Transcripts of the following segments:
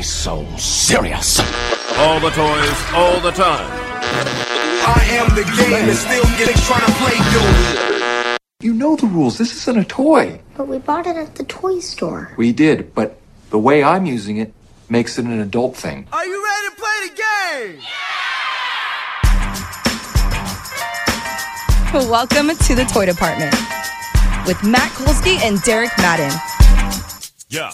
so serious. All the toys, all the time. I am the game and still getting trying to play dude. You know the rules. This isn't a toy. But we bought it at the toy store. We did, but the way I'm using it makes it an adult thing. Are you ready to play the game? Welcome to the Toy Department with Matt Kolsky and Derek Madden. Yeah.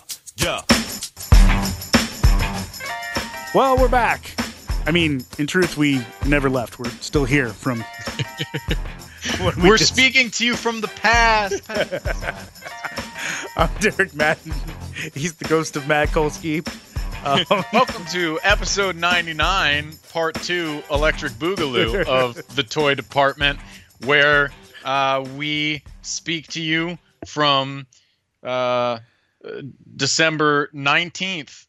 Well, we're back. I mean, in truth, we never left. We're still here from... We're speaking to you from the past. I'm Derek Madden. He's the ghost of Matt Kolsky. Welcome to episode 99, part 2, Electric Boogaloo of the Toy Department, where we speak to you from December 19th,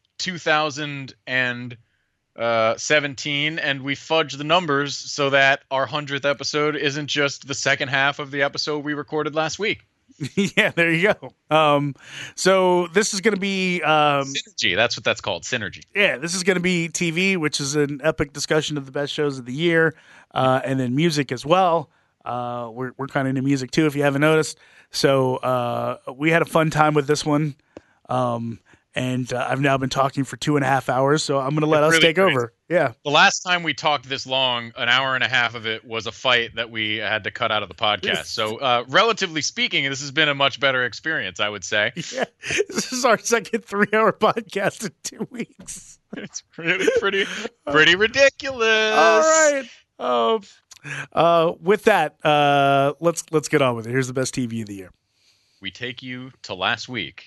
2017, and we fudge the numbers so that our 100th episode isn't just the second half of the episode we recorded last week. Yeah, there you go. So this is going to be... Synergy, that's what that's called, Synergy. Yeah, this is going to be TV, which is an epic discussion of the best shows of the year, and then music as well. We're kind of into music too, if you haven't noticed. So we had a fun time with this one. And I've now been talking for 2.5 hours, so I'm going to let us take over. Yeah. The last time we talked this long, an hour and a half of it was a fight that we had to cut out of the podcast. So relatively speaking, this has been a much better experience, I would say. Yeah. This is our second 3-hour podcast in 2 weeks. It's really pretty ridiculous. All right. With that, let's get on with it. Here's the best TV of the year. We take you to last week.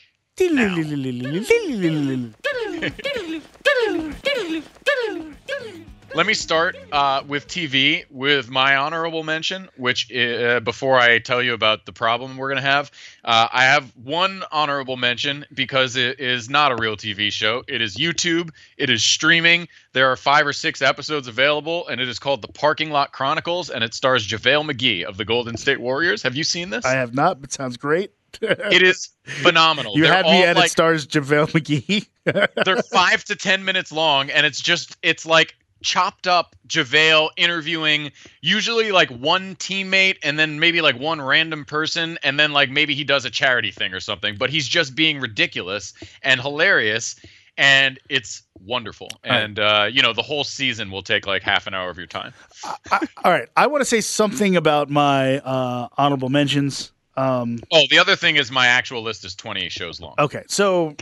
Let me start with TV with my honorable mention, which before I tell you about the problem we're going to have, I have one honorable mention because it is not a real TV show. It is YouTube. It is streaming. There are 5 or 6 episodes available, and it is called The Parking Lot Chronicles, and it stars JaVale McGee of the Golden State Warriors. Have you seen this? I have not, but sounds great. It is phenomenal. You had me at it stars JaVale McGee. They're 5 to 10 minutes long, and it's like chopped up JaVale interviewing usually like one teammate and then maybe like one random person, and then like maybe he does a charity thing or something, but he's just being ridiculous and hilarious, and it's wonderful. And the whole season will take like half an hour of your time. All right, I want to say something about my honorable mentions. The other thing is my actual list is 20 shows long. Okay, so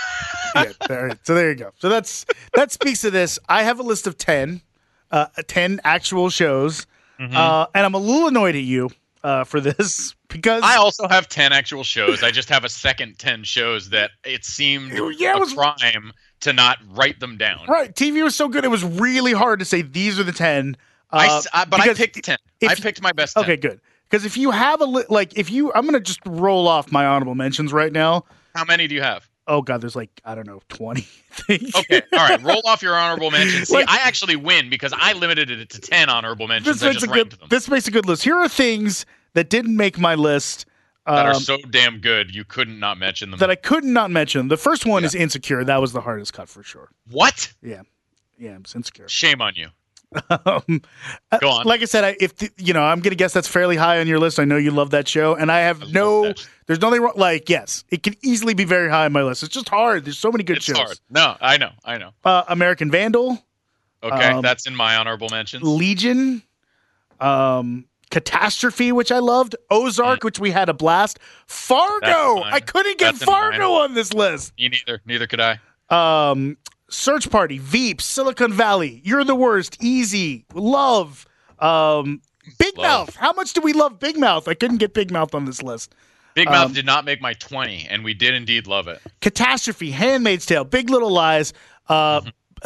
there you go. So that speaks to this. I have a list of 10 actual shows, and I'm a little annoyed at you for this because I also have 10 actual shows. I just have a second 10 shows that it seemed a crime to not write them down. Right, TV was so good; it was really hard to say these are the 10. But I picked 10. I picked my best 10. Okay, good. Because if you have I'm going to just roll off my honorable mentions right now. How many do you have? Oh, God, there's 20, I think. Okay, all right, roll off your honorable mentions. See, I actually win because I limited it to 10 honorable mentions. I just ranked them. This makes a good list. Here are things that didn't make my list. That are so damn good, you couldn't not mention them. That I could not mention. The first one is Insecure. That was the hardest cut for sure. What? Yeah, it's Insecure. Shame on you. Go on. Like I said, I'm going to guess that's fairly high on your list. I know you love that show, and there's nothing wrong. Like, yes, it can easily be very high on my list. It's just hard. There's so many good shows. Hard. No, I know. American Vandal. Okay, that's in my honorable mentions. Legion. Catastrophe, which I loved. Ozark, which we had a blast. Fargo. I couldn't get Fargo on this list. Me neither. Neither could I. Search Party, Veep, Silicon Valley, You're the Worst, Easy, Love, Big Mouth. How much do we love Big Mouth? I couldn't get Big Mouth on this list. Big Mouth did not make my 20, and we did indeed love it. Catastrophe, Handmaid's Tale, Big Little Lies. I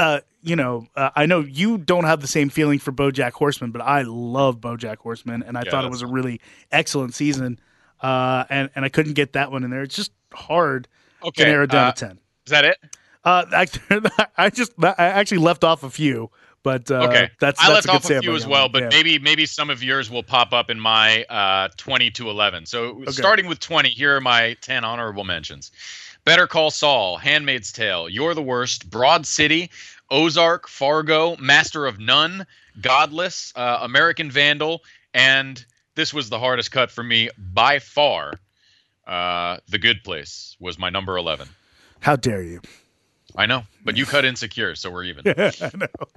know you don't have the same feeling for BoJack Horseman, but I love BoJack Horseman, and I thought it was a really excellent season. And I couldn't get that one in there. It's just hard to narrow it down to 10. Is that it? I actually left off a few, But Okay, that's I a left good off a sampling few as of well, it. but Yeah. maybe some of yours will pop up in my 20 to 11. So starting with 20, here are my 10 honorable mentions: Better Call Saul, Handmaid's Tale, You're the Worst, Broad City, Ozark, Fargo, Master of None, Godless, American Vandal, and this was the hardest cut for me by far. The Good Place was my number 11. How dare you? I know, but you cut Insecure, so we're even. I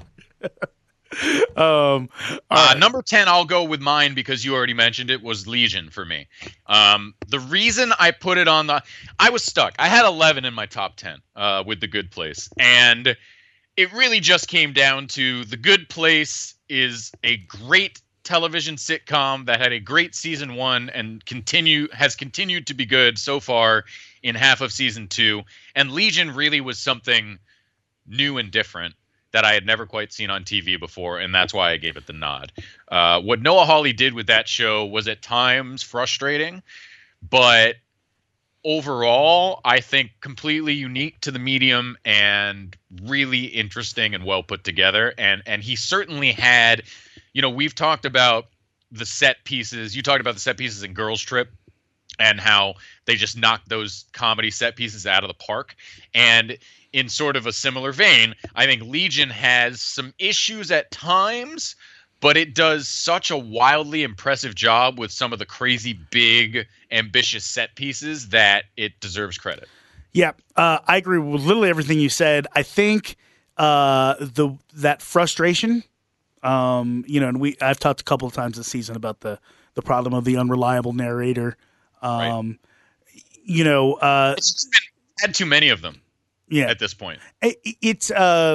know. Number 10, I'll go with mine because you already mentioned it, was Legion for me. The reason I put it on I was stuck. I had 11 in my top 10 with The Good Place. And it really just came down to The Good Place is a great television sitcom that had a great season 1 and has continued to be good so far in half of season 2. And Legion really was something new and different that I had never quite seen on TV before, and that's why I gave it the nod. What Noah Hawley did with that show was at times frustrating, but overall, I think completely unique to the medium and really interesting and well put together. And he certainly had, we've talked about the set pieces. You talked about the set pieces in Girls Trip and how they just knocked those comedy set pieces out of the park. And in sort of a similar vein, I think Legion has some issues at times, but it does such a wildly impressive job with some of the crazy, big, ambitious set pieces that it deserves credit. Yeah, I agree with literally everything you said. I think that frustration, and I've talked a couple of times this season about the problem of the unreliable narrator. Right. It's just had too many of them. Yeah. At this point, it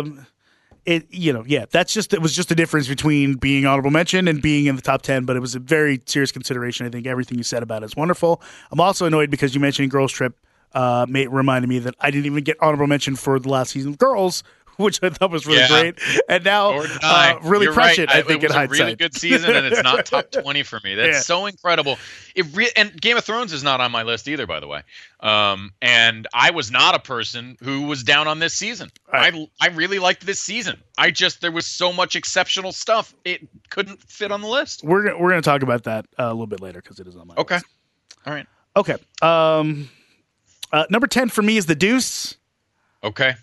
was just the difference between being honorable mention and being in the top 10, but it was a very serious consideration. I think everything you said about it is wonderful. I'm also annoyed because you mentioned Girls Trip reminded me that I didn't even get honorable mention for the last season of Girls, which I thought was really great. And now really crush it, I think, in hindsight. It was a really good season, and it's not top 20 for me. That's so incredible. And Game of Thrones is not on my list either, by the way. And I was not a person who was down on this season. Right. I really liked this season. There was so much exceptional stuff. It couldn't fit on the list. We're going to talk about that a little bit later because it is on my list. All right. Okay. Number 10 for me is The Deuce. Okay.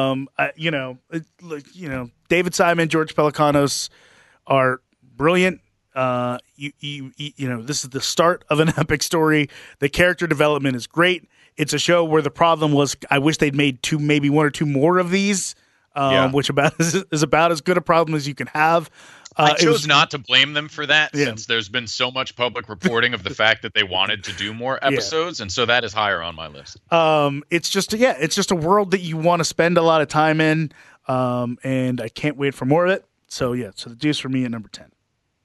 David Simon, George Pelecanos are brilliant. This is the start of an epic story. The character development is great. It's a show where the problem was I wish they'd made maybe one or two more of these, which is about as good a problem as you can have. I chose not to blame them for that since there's been so much public reporting of the fact that they wanted to do more episodes, and so that is higher on my list. It's just a world that you want to spend a lot of time in, and I can't wait for more of it. So The Deuce for me at number 10.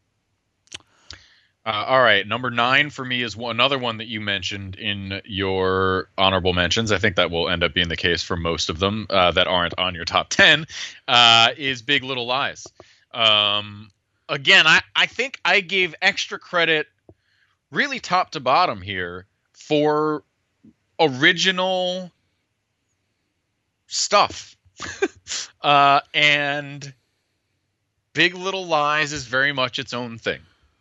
All right, number 9 for me is another one that you mentioned in your honorable mentions. I think that will end up being the case for most of them that aren't on your top 10. Is Big Little Lies. Again, I think I gave extra credit really top to bottom here for original stuff. And Big Little Lies is very much its own thing.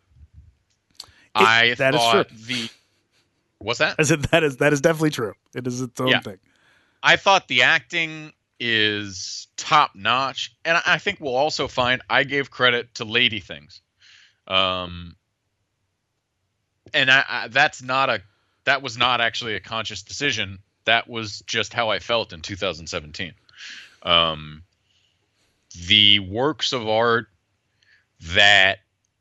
That is true. What's that? I said that is definitely true. It is its own thing. I thought the acting is top notch, and I think we'll also find I gave credit to Lady Things, and that was not actually a conscious decision. That was just how I felt in 2017. The works of art that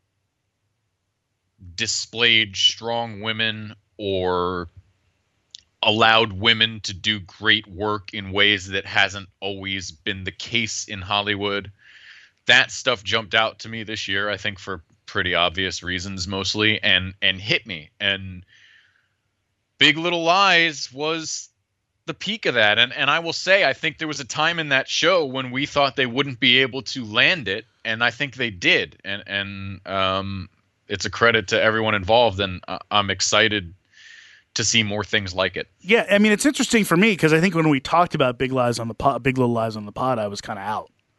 displayed strong women or allowed women to do great work in ways that hasn't always been the case in Hollywood. That stuff jumped out to me this year, I think for pretty obvious reasons mostly, and hit me. And Big Little Lies was the peak of that. And I will say, I think there was a time in that show when we thought they wouldn't be able to land it, and I think they did. And it's a credit to everyone involved, and I'm excited to see more things like it. Yeah, I mean, it's interesting for me because I think when we talked about Big Little Lies on the pod, I was kind of out.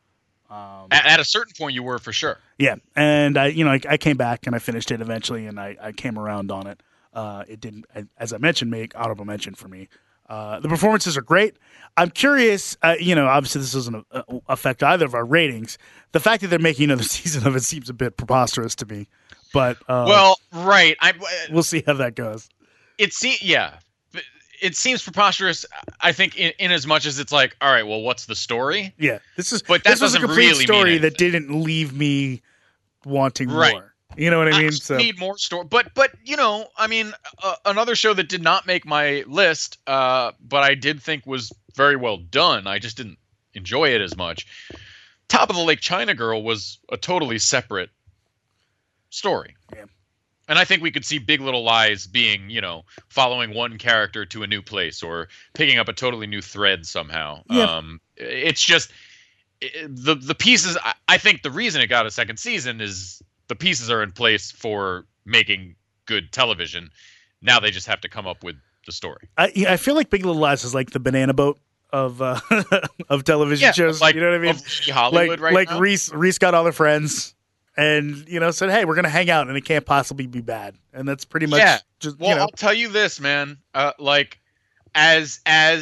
At a certain point, you were for sure. Yeah, and I came back and I finished it eventually, and I came around on it. It didn't, as I mentioned, make honorable mention for me. The performances are great. I'm curious, obviously this doesn't affect either of our ratings. The fact that they're making another season of it seems a bit preposterous to me. But right. We'll see how that goes. It seems preposterous. I think in as much as it's like, all right, well, what's the story? Yeah, this was a complete story that didn't leave me wanting more. You know what I mean? I need more story, but another show that did not make my list, but I did think was very well done. I just didn't enjoy it as much. Top of the Lake China Girl was a totally separate story. Yeah. And I think we could see Big Little Lies being, following one character to a new place or picking up a totally new thread somehow. Yeah. It's just the pieces. I think the reason it got a second season is the pieces are in place for making good television. Now they just have to come up with the story. I feel like Big Little Lies is like the Banana Boat of of television shows. Like, you know what I mean? Hollywood right now. Reese got all their friends. And, said, hey, we're going to hang out and it can't possibly be bad. And that's pretty much just, I'll tell you this, man. As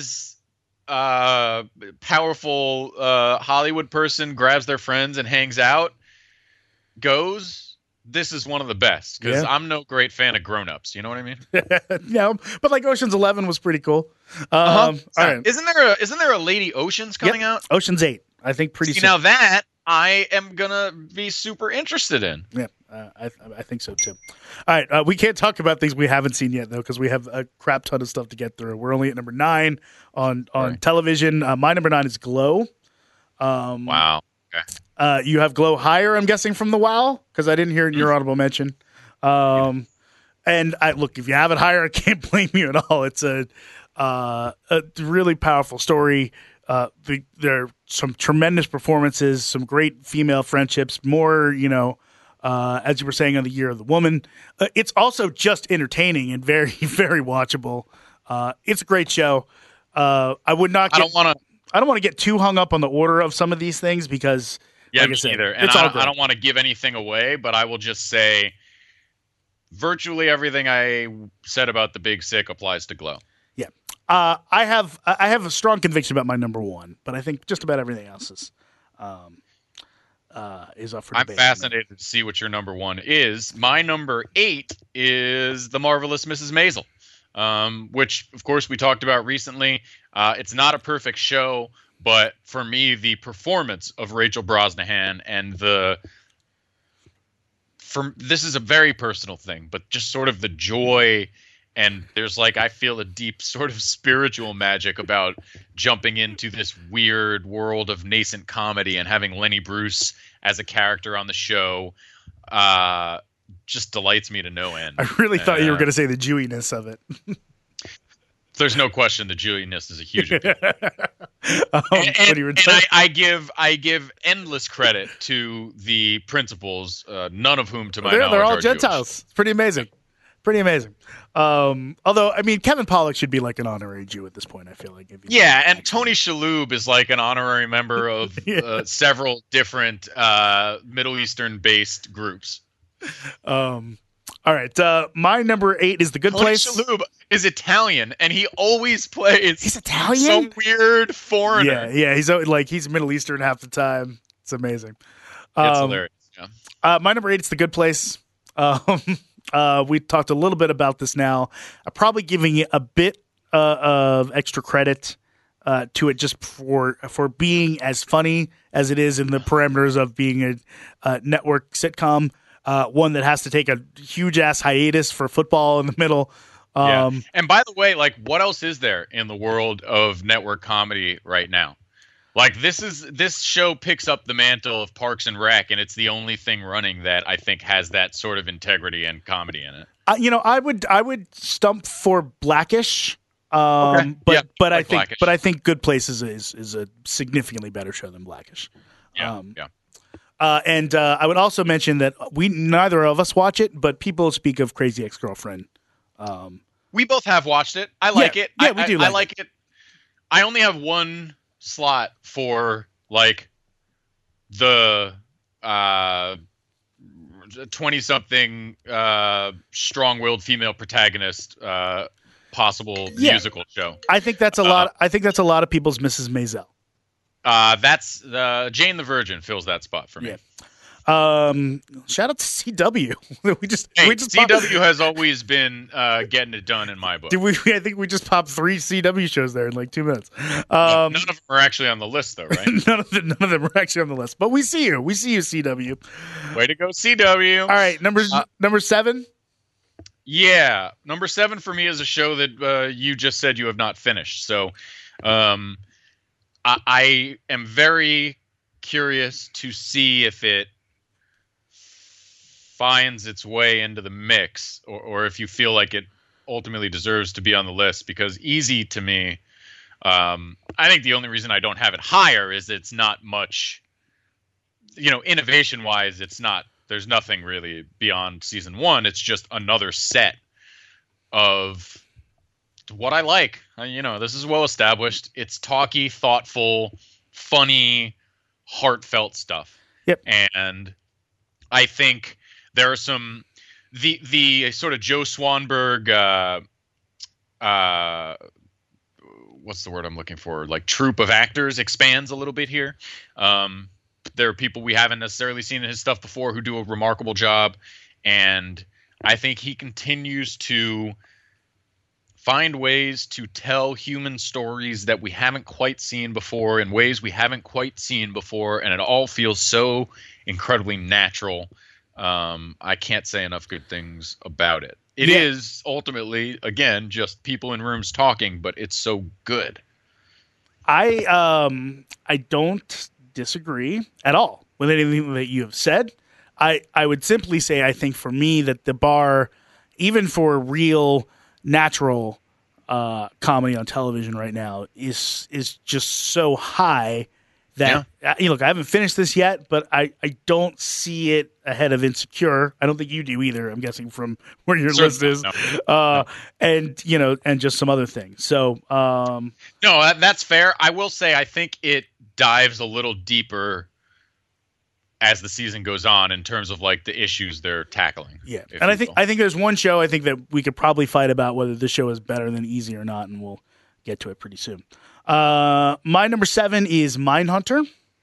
powerful Hollywood person grabs their friends and hangs out goes, this is one of the best. Because I'm no great fan of grown-ups. You know what I mean? Yeah, but like Ocean's 11 was pretty cool. All right. Isn't there a Lady Oceans coming out? Ocean's 8. I think pretty soon. Now that I am gonna be super interested in. Yeah, I think so too. All right, we can't talk about things we haven't seen yet though because we have a crap ton of stuff to get through. We're only at number 9 on television. My number 9 is Glow. Wow. Okay. You have Glow higher, I'm guessing, from the WoW because I didn't hear it in your audible mention. And look, if you have it higher, I can't blame you at all. It's a really powerful story. There are some tremendous performances, some great female friendships, more, as you were saying, on the Year of the Woman. It's also just entertaining and very, very watchable. It's a great show. I don't want to get too hung up on the order of some of these things because, like I said, either. And I don't want to give anything away, but I will just say virtually everything I said about The Big Sick applies to Glow. Yeah. I have a strong conviction about my number 1, but I think just about everything else is up for debate. I'm fascinated to see what your number 1 is. My number 8 is The Marvelous Mrs. Maisel, which, of course, we talked about recently. It's not a perfect show, but for me, the performance of Rachel Brosnahan and this is a very personal thing, but just sort of the joy. And there's I feel a deep sort of spiritual magic about jumping into this weird world of nascent comedy and having Lenny Bruce as a character on the show just delights me to no end. I really thought you were going to say the Jewiness of it. There's no question the Jewiness is a huge appeal. and I give endless credit to the principals, none of whom to my knowledge they're all are Gentiles. Jewish. It's pretty amazing. Although, I mean, Kevin Pollak should be like an honorary Jew at this point, I feel like. And Tony Shalhoub is like an honorary member of several different Middle Eastern-based groups. All right. My number 8 is The Good Place. Tony Shalhoub is Italian, and he always plays He's Italian? some weird foreigner. Yeah, he's Middle Eastern half the time. It's amazing. It's hilarious. Yeah. My number 8 is The Good Place. We talked a little bit about this now. I'm probably giving it a bit of extra credit to it just for being as funny as it is in the parameters of being a network sitcom. One that has to take a huge ass hiatus for football in the middle. And by the way, what else is there in the world of network comedy right now? This show picks up the mantle of Parks and Rec, and it's the only thing running that I think has that sort of integrity and comedy in it. I would stump for Blackish. Okay. But I think Good Place is a significantly better show than Blackish. And I would also mention that neither of us watch it, but people speak of Crazy Ex-Girlfriend. We both have watched it. I like it. Yeah, we do. I like it. I only have one slot for the 20-something strong-willed female protagonist possible musical show. I think that's a lot. I think that's a lot of people's Mrs. Maisel. That's Jane the Virgin fills that spot for me. Yeah. Shout out to CW. CW has always been getting it done in my book. I think we just popped 3 CW shows there in like 2 minutes. None of them are actually on the list, though, right? none of them are actually on the list. But we see you. We see you, CW. Way to go, CW. All right, number 7. Yeah, number 7 for me is a show that you just said you have not finished. So, I am very curious to see if it finds its way into the mix, or if you feel like it ultimately deserves to be on the list, because Easy to me, I think the only reason I don't have it higher is it's not much, innovation wise, there's nothing really beyond season 1. It's just another set of what I like. This is well established. It's talky, thoughtful, funny, heartfelt stuff. Yep. And I think there are some the sort of Joe Swanberg what's the word I'm looking for? Like troupe of actors expands a little bit here. There are people we haven't necessarily seen in his stuff before who do a remarkable job, and I think he continues to find ways to tell human stories that we haven't quite seen before in ways we haven't quite seen before, and it all feels so incredibly natural. I can't say enough good things about it. It is ultimately, again, just people in rooms talking, but it's so good. I don't disagree at all with anything that you have said. I would simply say I think for me that the bar, even for real natural comedy on television right now, is just so high that look, I haven't finished this yet, but I don't see it ahead of Insecure. I don't think you do either. I'm guessing from where your list is, no. And just some other things. So no, that's fair. I will say I think it dives a little deeper as the season goes on in terms of like the issues they're tackling. Yeah, and I think there's one show I think that we could probably fight about whether this show is better than Easy or not, and we'll get to it pretty soon. My number 7 is Mindhunter.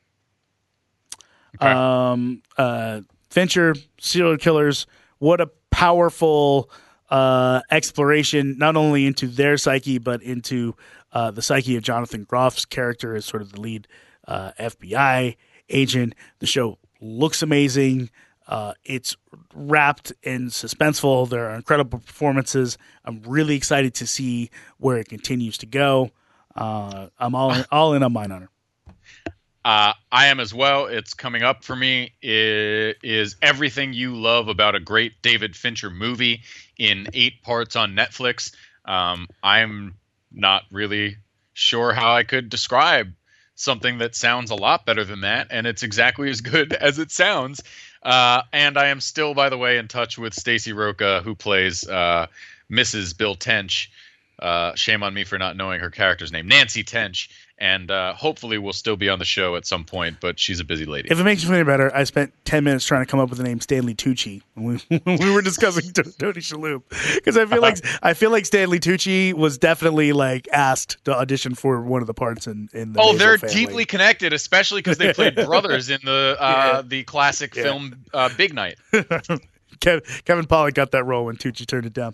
Okay. Fincher, serial killers. What a powerful exploration, not only into their psyche, but into the psyche of Jonathan Groff's character as sort of the lead FBI agent. The show looks amazing. It's wrapped and suspenseful. There are incredible performances. I'm really excited to see where it continues to go. I'm all in on Mindhunter. I am as well. It's coming up for me. It is everything you love about a great David Fincher movie in 8 parts on Netflix. I'm not really sure how I could describe something that sounds a lot better than that, and it's exactly as good as it sounds. And I am still, by the way, in touch with Stacey Roca, who plays Mrs. Bill Tench. Shame on me for not knowing her character's name, Nancy Tench. And hopefully we'll still be on the show at some point, but she's a busy lady. If it makes you feel any better, I spent 10 minutes trying to come up with the name Stanley Tucci when we were discussing Tony Shalhoub, because I feel like Stanley Tucci was definitely like asked to audition for one of the parts in the Maisel they're family. Deeply connected, especially because they played brothers in the classic film Big Night. Kevin Pollak got that role when Tucci turned it down.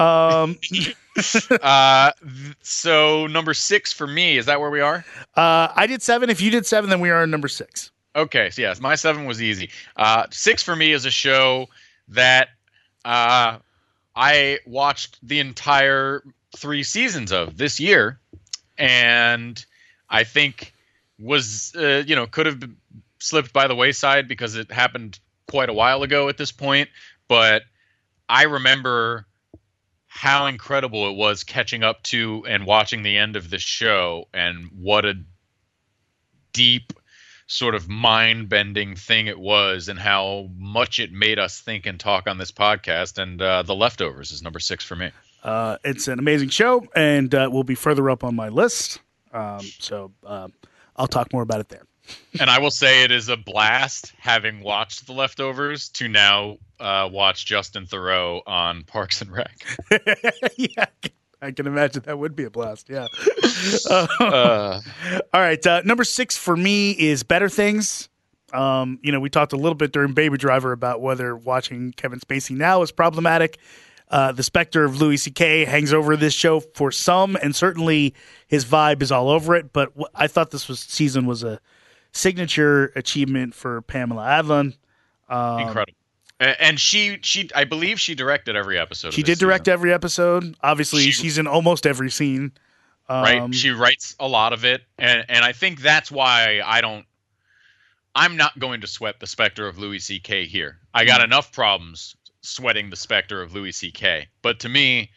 So number 6 for me, is that where we are? I did 7. If you did 7, then we are on number 6. Okay, so yes, my 7 was easy. 6 for me is a show that I watched the entire 3 seasons of this year, and I think was could have slipped by the wayside because it happened quite a while ago at this point, but I remember how incredible it was catching up to and watching the end of this show, and what a deep sort of mind-bending thing it was, and how much it made us think and talk on this podcast. And The Leftovers is number 6 for me. It's an amazing show, and will be further up on my list. So I'll talk more about it there. And I will say it is a blast having watched The Leftovers to now watch Justin Theroux on Parks and Rec. Yeah, I can imagine that would be a blast. Yeah. All right. Number 6 for me is Better Things. We talked a little bit during Baby Driver about whether watching Kevin Spacey now is problematic. The specter of Louis C.K. hangs over this show for some, and certainly his vibe is all over it. But I thought this season was a signature achievement for Pamela Adlon. Incredible. And she, I believe she directed every episode. She did direct every episode. Obviously, she's in almost every scene. Right. She writes a lot of it. And I think that's why I'm not going to sweat the specter of Louis C.K. here. I got enough problems sweating the specter of Louis C.K. But to me,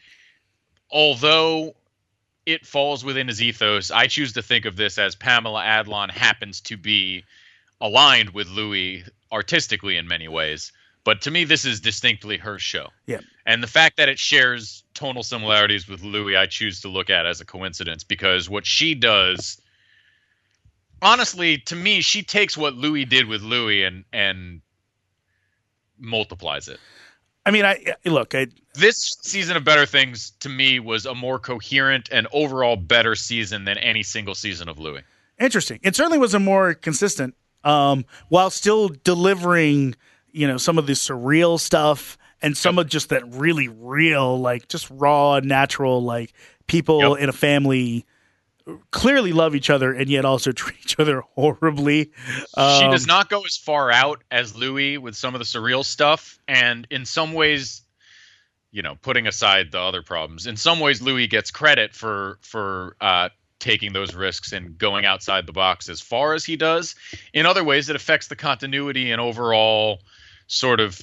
although it falls within his ethos, I choose to think of this as Pamela Adlon happens to be aligned with Louis artistically in many ways. But to me, this is distinctly her show. Yeah. And the fact that it shares tonal similarities with Louis, I choose to look at as a coincidence, because what she does, honestly, to me, she takes what Louis did with Louis and multiplies it. I mean, this season of Better Things, to me, was a more coherent and overall better season than any single season of Louis. Interesting. It certainly was a more consistent, while still delivering, some of the surreal stuff and some of just that really real, like just raw, natural, like people in a family clearly love each other and yet also treat each other horribly. She does not go as far out as Louis with some of the surreal stuff. And in some ways, putting aside the other problems, in some ways, Louis gets credit for taking those risks and going outside the box as far as he does. In other ways, it affects the continuity and overall sort of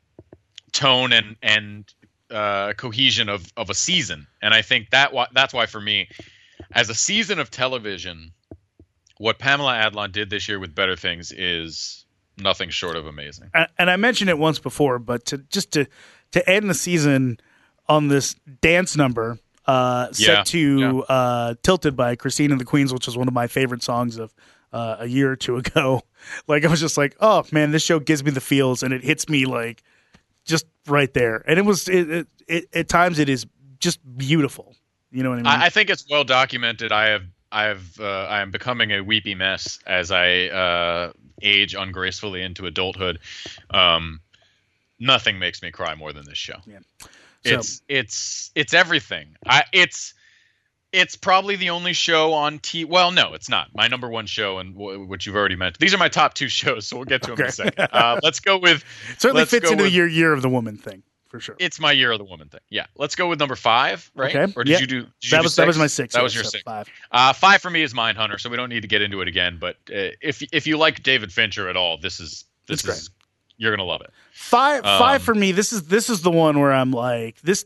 tone and cohesion of a season. And I think that's why for me, as a season of television, what Pamela Adlon did this year with Better Things is nothing short of amazing. And I mentioned it once before, but to end the season on this dance number set to Tilted by Christine and the Queens, which was one of my favorite songs of a year or two ago. Like, I was just like, oh man, this show gives me the feels, and it hits me like just right there. And at times it is just beautiful. You know what I mean? I think it's well documented. I am becoming a weepy mess as I age ungracefully into adulthood. Nothing makes me cry more than this show. Yeah. So, it's everything. It's probably the only show on TV. Well, no, it's not. My number one show, and which you've already mentioned. These are my top 2 shows, so we'll get to them in a second. Let's go with. Certainly fits into your year of the woman thing. For sure. It's my year of the woman thing. Yeah. Let's go with number 5, right? Okay. Or did you do that was my 6. That was your 6. 5. 5 for me is Mindhunter, so we don't need to get into it again. But if you like David Fincher at all, this is you're gonna love it. 5 for me. This is the one where I'm like this.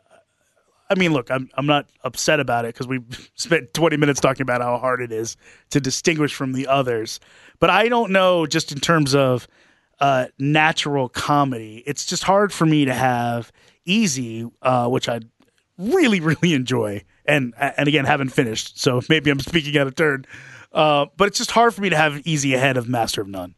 I mean, look, I'm not upset about it because we spent 20 minutes talking about how hard it is to distinguish from the others. But I don't know, just in terms of natural comedy, it's just hard for me to have Easy, which I really, really enjoy, and again haven't finished, so maybe I'm speaking out of turn. But it's just hard for me to have Easy ahead of Master of None.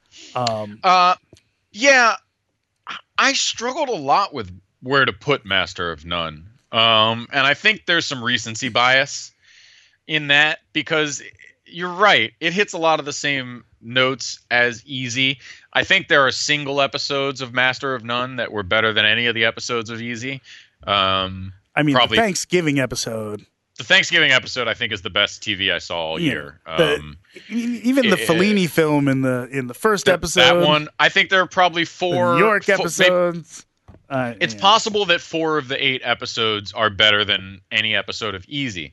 Yeah, I struggled a lot with where to put Master of None. And I think there's some recency bias in that, because you're right. It hits a lot of the same notes as Easy. I think there are single episodes of Master of None that were better than any of the episodes of Easy. I mean, probably the Thanksgiving episode. The Thanksgiving episode, I think, is the best TV I saw all year. Even the Fellini film in the first episode. That one. I think there are probably 4 the New York episodes. It's possible that 4 of the 8 episodes are better than any episode of Easy.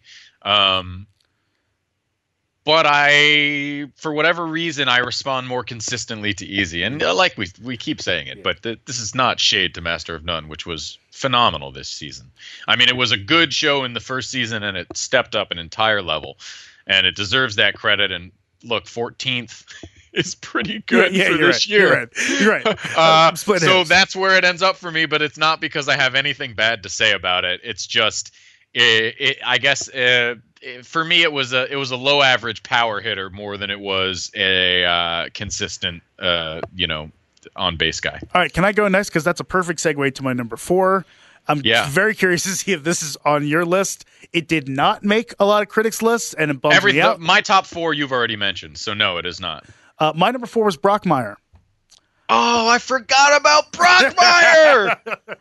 But for whatever reason, I respond more consistently to Easy. And like we keep saying it, but this is not shade to Master of None, which was phenomenal this season. I mean, it was a good show in the first season, and it stepped up an entire level. And it deserves that credit. And look, 14th is pretty good for this year. You're right. So that's where it ends up for me, but it's not because I have anything bad to say about it. It's just, I guess for me, it was a low average power hitter more than it was a consistent, on base guy. All right, can I go next? Because that's a perfect segue to my number 4. I'm very curious to see if this is on your list. It did not make a lot of critics' lists, and it bums me out. My top 4 you've already mentioned, so no, it is not. My number 4 was Brockmire. Oh, I forgot about Brockmire!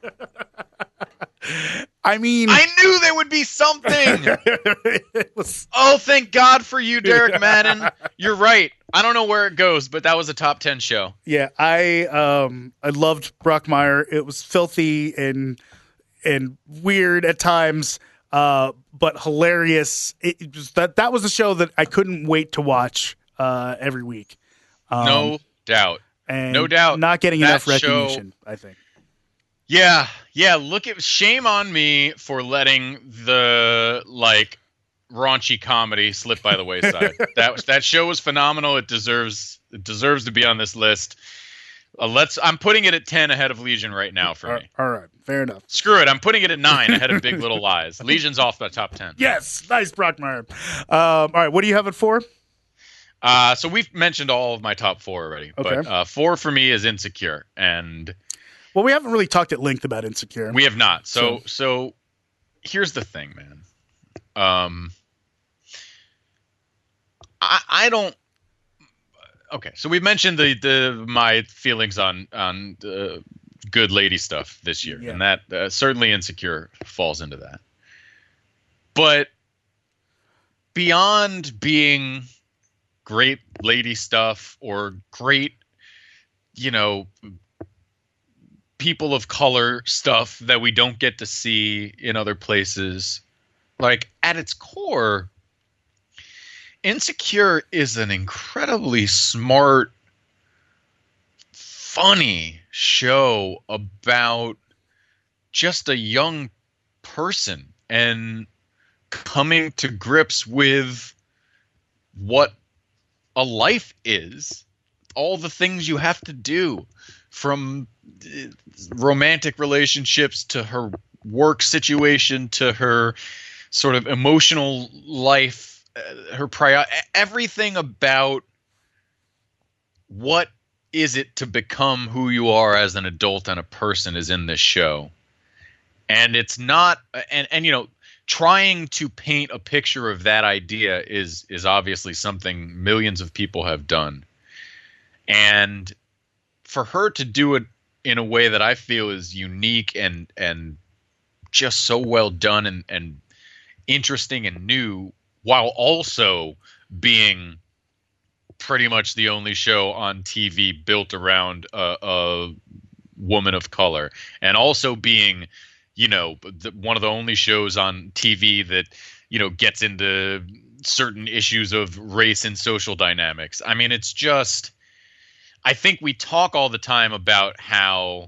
I mean, I knew there would be something. Oh, thank God for you, Derek Madden. You're right. I don't know where it goes, but that was a top 10 show. Yeah, I loved Brockmire. It was filthy and weird at times, but hilarious. It was that was a show that I couldn't wait to watch every week. No doubt. And no doubt. Not getting enough That show- recognition, I think. Yeah. Shame on me for letting the raunchy comedy slip by the wayside. That show was phenomenal. It deserves to be on this list. I'm putting it at 10 ahead of Legion right now for me. All right, fair enough. Screw it. I'm putting it at 9 ahead of Big Little Lies. Legion's off the top 10. Yes, nice Brockmire. All right, what do you have it for? So we've mentioned all of my top 4 already, Okay. but 4 for me is Insecure, and Well, we haven't really talked at length about Insecure. we have not. So here's the thing, man. I don't. Okay, so we've mentioned my feelings on good lady stuff this year, and that certainly Insecure falls into that. But beyond being great lady stuff or great, people of color stuff that we don't get to see in other places, at its core, Insecure is an incredibly smart, funny show about just a young person and coming to grips with what a life is, all the things you have to do, from romantic relationships to her work situation to her sort of emotional life, her everything about what is it to become who you are as an adult and a person is in this show. And it's not, and trying to paint a picture of that idea is obviously something millions of people have done. And for her to do it in a way that I feel is unique and just so well done and interesting and new, while also being pretty much the only show on TV built around a woman of color, and also being, one of the only shows on TV that, gets into certain issues of race and social dynamics. I mean, it's just, I think we talk all the time about how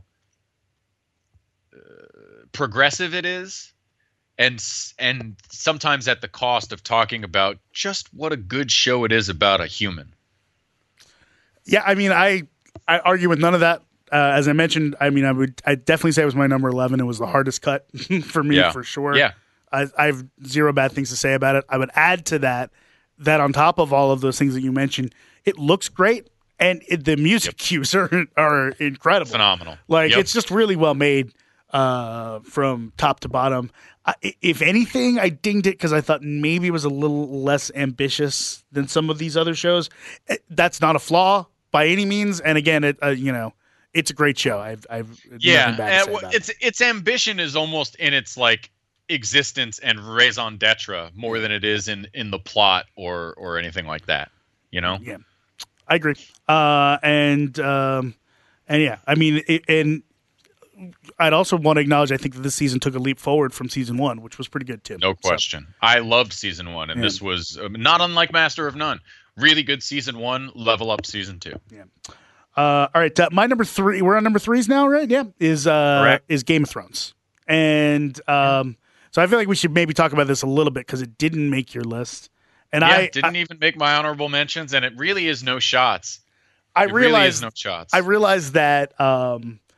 progressive it is, and sometimes at the cost of talking about just what a good show it is about a human. Yeah, I mean, I argue with none of that. As I mentioned, I mean, I'd definitely say it was my number 11. It was the hardest cut for me, for sure. Yeah. I have zero bad things to say about it. I would add to that on top of all of those things that you mentioned, it looks great, and the music cues are incredible. Phenomenal. It's just really well made from top to bottom. If anything, I dinged it because I thought maybe it was a little less ambitious than some of these other shows. That's not a flaw by any means. And again, it's a great show. I've nothing bad to say about it. Its ambition is almost in its existence and raison d'etre more than it is in the plot or anything like that. Yeah, I agree. And yeah, I mean, and I'd also want to acknowledge, I think that this season took a leap forward from season 1, which was pretty good too. No question. I loved season 1, and this was not unlike Master of None. Really good season 1, level up season 2. Yeah. All right, my number 3. We're on number 3s now, right? Yeah, is Game of Thrones, and so I feel like we should maybe talk about this a little bit because it didn't make your list, and I didn't even make my honorable mentions, and it really is no shots. I realized no shots. I realized that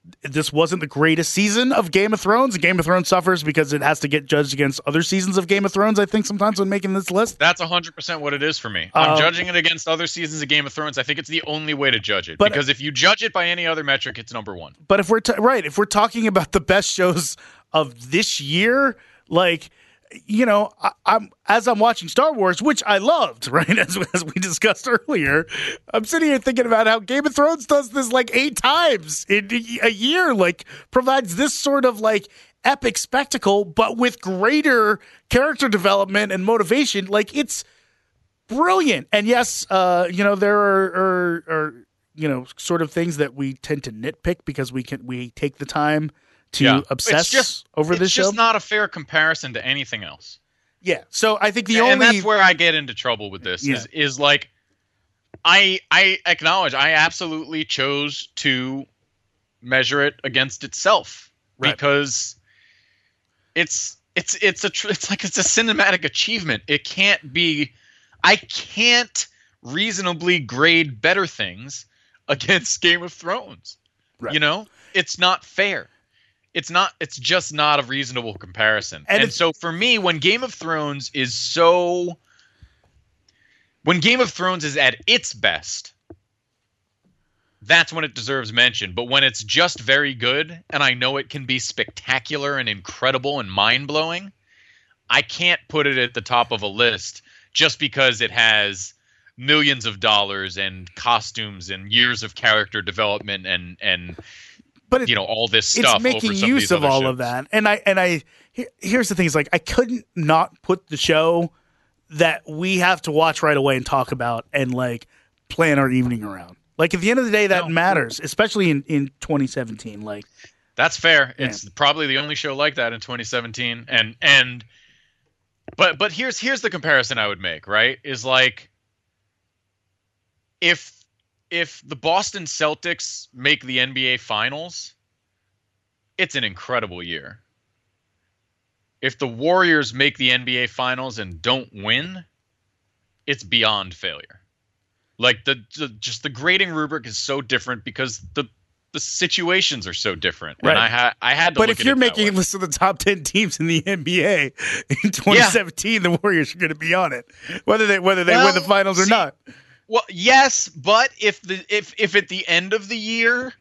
this wasn't the greatest season of Game of Thrones. Game of Thrones suffers because it has to get judged against other seasons of Game of Thrones, I think, sometimes when making this list. That's 100% what it is for me. I'm judging it against other seasons of Game of Thrones. I think it's the only way to judge it. Because if you judge it by any other metric, it's number one. But if we're if we're talking about the best shows of this year, like, you know, I'm watching Star Wars, which I loved, right? As we discussed earlier, I'm sitting here thinking about how Game of Thrones does this like 8 times in a year, like provides this sort of like epic spectacle, but with greater character development and motivation. Like, it's brilliant. And yes, you know, there are you know, sort of things that we tend to nitpick because we take the time to obsess over this show. It's just not a fair comparison to anything else. Yeah. So I think and that's where I get into trouble with this is like, I acknowledge I absolutely chose to measure it against itself because it's like it's a cinematic achievement. I can't reasonably grade better things against Game of Thrones. Right. You know, it's not fair. It's just not a reasonable comparison. And so for me, when Game of Thrones is at its best, that's when it deserves mention. But when it's just very good, and I know it can be spectacular and incredible and mind-blowing, I can't put it at the top of a list just because it has millions of dollars and costumes and years of character development and but you know, all this stuff. It's making use of all of that. And here's the thing: is like I couldn't not put the show that we have to watch right away and talk about and like plan our evening around. Like, at the end of the day, that matters, especially in 2017. Like, that's fair. Yeah. It's probably the only show like that in 2017. But here's the comparison I would make. Right? Is like if the Boston Celtics make the NBA Finals, it's an incredible year. If the Warriors make the NBA Finals and don't win, it's beyond failure. Like, the grading rubric is so different because the situations are so different. Right. And I had to But look if you're at making a list of the top 10 teams in the NBA in 2017, the Warriors are going to be on it, whether they win the finals or not. Well, yes, but if at the end of the year,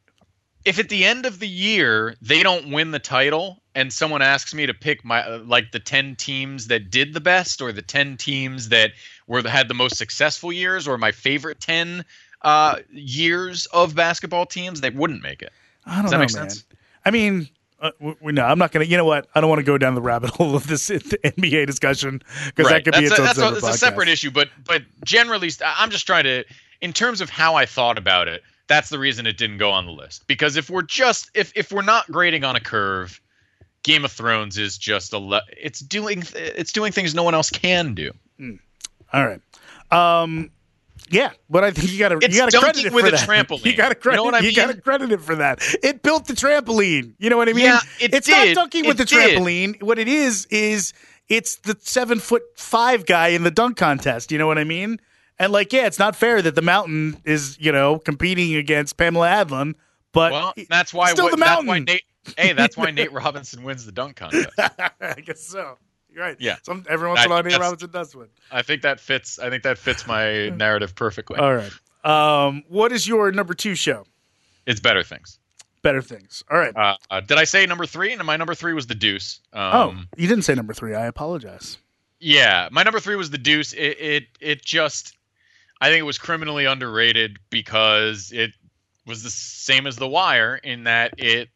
they don't win the title and someone asks me to pick the 10 teams that did the best or the 10 teams that had the most successful years or my favorite 10 years of basketball teams, they wouldn't make it. Does that make sense? I mean, no, I'm not going to. You know what? I don't want to go down the rabbit hole of this NBA discussion because that could be its own separate podcast. It's a separate issue, but generally, I'm just trying to, in terms of how I thought about it, that's the reason it didn't go on the list. Because if we're not grading on a curve, Game of Thrones is just it's doing things no one else can do. All right. Yeah, but I think you got to credit it for that. Trampoline. You got to credit. You know what I mean? You got to credit it for that. It built the trampoline. You know what I mean? Yeah, it's not dunking with the trampoline. What it is it's the 7'5" guy in the dunk contest. You know what I mean? And like, yeah, it's not fair that the Mountain is competing against Pamela Adlon. But that's why still the Mountain. That's why Nate Robinson wins the dunk contest. I guess so. You're right. Yeah. Every once in a while, Nate Robinson does win. I think that fits my narrative perfectly. All right. What is your number 2 show? It's Better Things. Better Things. All right. Did I say number 3? And my number 3 was The Deuce. You didn't say number 3. I apologize. Yeah, my number 3 was The Deuce. It just, I think it was criminally underrated because it was the same as The Wire in that it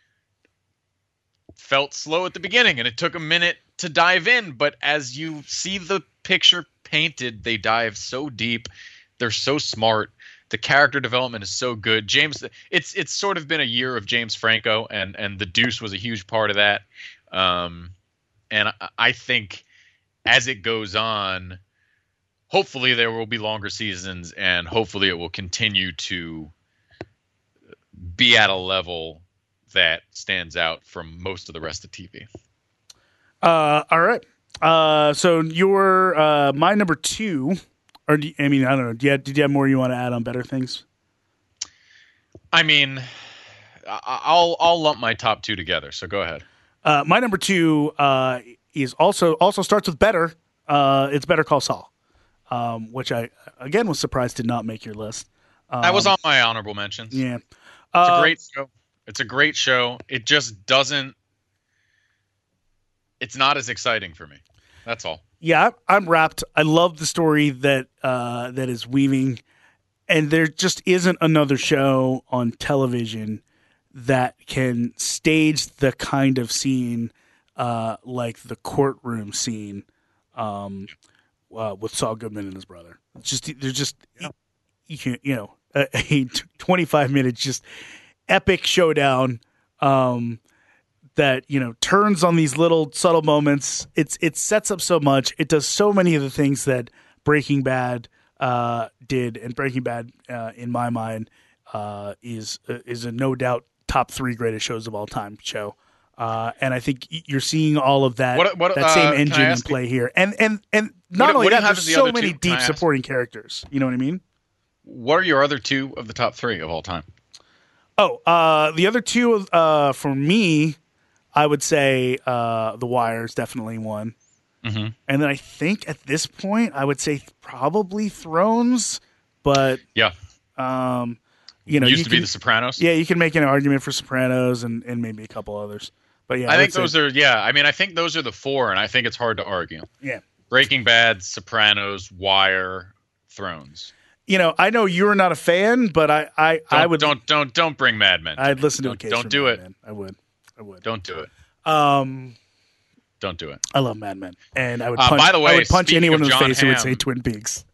felt slow at the beginning and it took a minute to dive in, but as you see the picture painted, they dive so deep. They're so smart. The character development is so good. It's sort of been a year of James Franco, and The Deuce was a huge part of that. And I think as it goes on, hopefully there will be longer seasons, and hopefully it will continue to be at a level that stands out from most of the rest of TV. All right. So your my number 2, or I don't know. Did you have more you want to add on Better Things? I mean, I'll lump my top two together. So go ahead. My number two is also starts with better. It's Better Call Saul, which I again was surprised did not make your list. That was on my honorable mentions. Yeah, it's a great show. It's a great show. It just doesn't. It's not as exciting for me. That's all. Yeah, I'm wrapped. I love the story that is weaving, and there just isn't another show on television that can stage the kind of scene like the courtroom scene with Saul Goodman and his brother. A 25 minutes just epic showdown that turns on these little subtle moments. It sets up so much. It does so many of the things that Breaking Bad did, and Breaking Bad in my mind is a no doubt top 3 greatest shows of all time show. And I think you're seeing all of that that same engine in play here. And not only that, there's so many deep supporting characters. You know what I mean? What are your other 2 of the top 3 of all time? Oh, the other 2 for me, I would say The Wire is definitely one. Mm-hmm. And then I think at this point, I would say probably Thrones. But yeah, used to be The Sopranos. Yeah, you can make an argument for Sopranos and maybe a couple others. But yeah, I think those are. Yeah, I mean, I think those are the 4, and I think it's hard to argue. Yeah, Breaking Bad, Sopranos, Wire, Thrones. I know you're not a fan, but I would don't bring Mad Men. I'd listen to a case. Don't do it. Men. I would. Don't do it. Don't do it. I love Mad Men, and I would punch. By the way, I would punch anyone in the face who would say Hamm, Twin Peaks.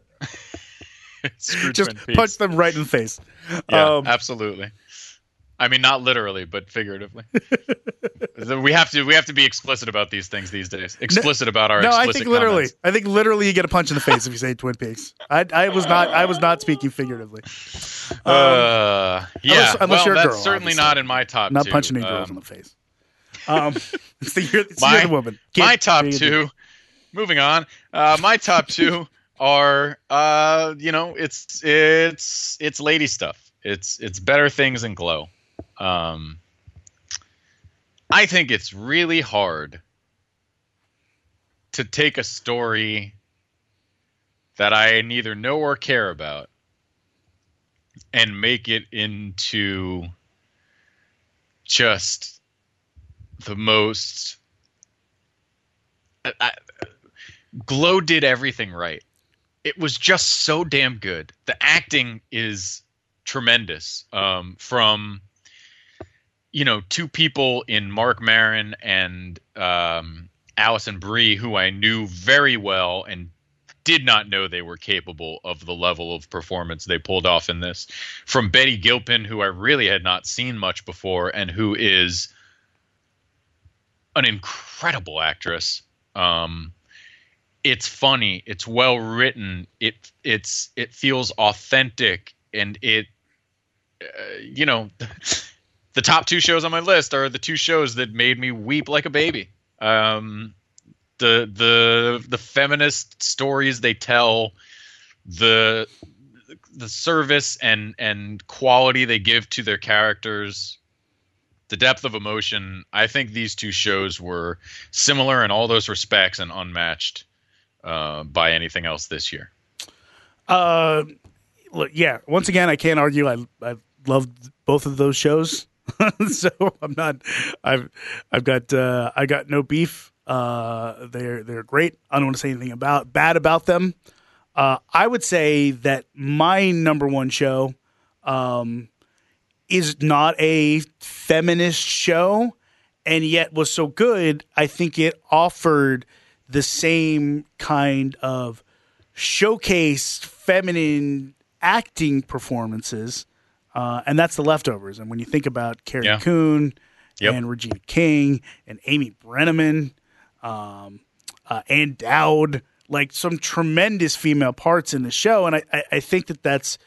Just punch them right in the face. Yeah, absolutely. I mean, not literally, but figuratively. we have to be explicit about these things these days. Explicit about our. No, I think literally. Comments. I think literally you get a punch in the face if you say Twin Peaks. I was not speaking figuratively. Yeah. Unless you're a girl, that's certainly not in my top. Not 2. punching any girls in the face. You're the woman. My top 2. Moving on. My top 2 are it's lady stuff. It's Better Things and Glow. I think it's really hard to take a story that I neither know or care about and make it into just the most. Glow did everything right. It was just so damn good. The acting is tremendous. From 2 people in Mark Maron and Alison Brie, who I knew very well and did not know they were capable of the level of performance they pulled off in this. From Betty Gilpin, who I really had not seen much before and who is an incredible actress. It's funny. It's well written. It feels authentic, and it. The top 2 shows on my list are the 2 shows that made me weep like a baby. The feminist stories they tell, the service and quality they give to their characters, the depth of emotion. I think these 2 shows were similar in all those respects and unmatched by anything else this year. Look, yeah. Once again, I can't argue. I loved both of those shows, so I'm not. I got no beef. They're great. I don't want to say anything bad about them. I would say that my number 1 show is not a feminist show, and yet was so good. I think it offered the same kind of showcased feminine acting performances, and that's The Leftovers. And when you think about Carrie Coon and Regina King and Amy Brenneman, Ann Dowd, like some tremendous female parts in the show, and I think that's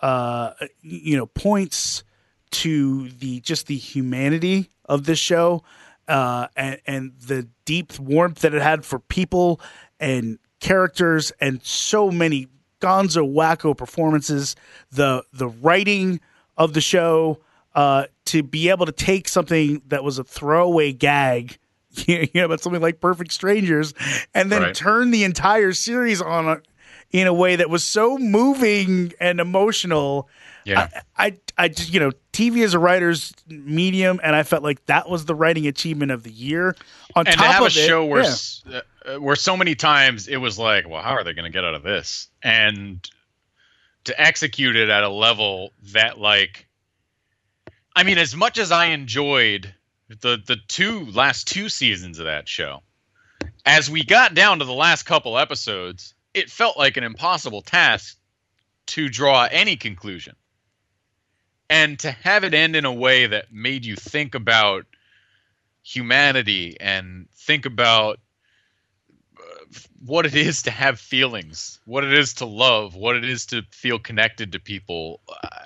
points to the humanity of this show, and the deep warmth that it had for people and characters, and so many gonzo wacko performances. The writing of the show to be able to take something that was a throwaway gag, about something like Perfect Strangers, and then turn the entire series on it in a way that was so moving and emotional. Yeah. I just, TV is a writer's medium, and I felt like that was the writing achievement of the year. On and top to have of a show where so many times it was like, well, how are they going to get out of this? And to execute it at a level that, like, I mean, as much as I enjoyed the last two seasons of that show, as we got down to the last couple episodes, it felt like an impossible task to draw any conclusion. And to have it end in a way that made you think about humanity and think about what it is to have feelings, what it is to love, what it is to feel connected to people.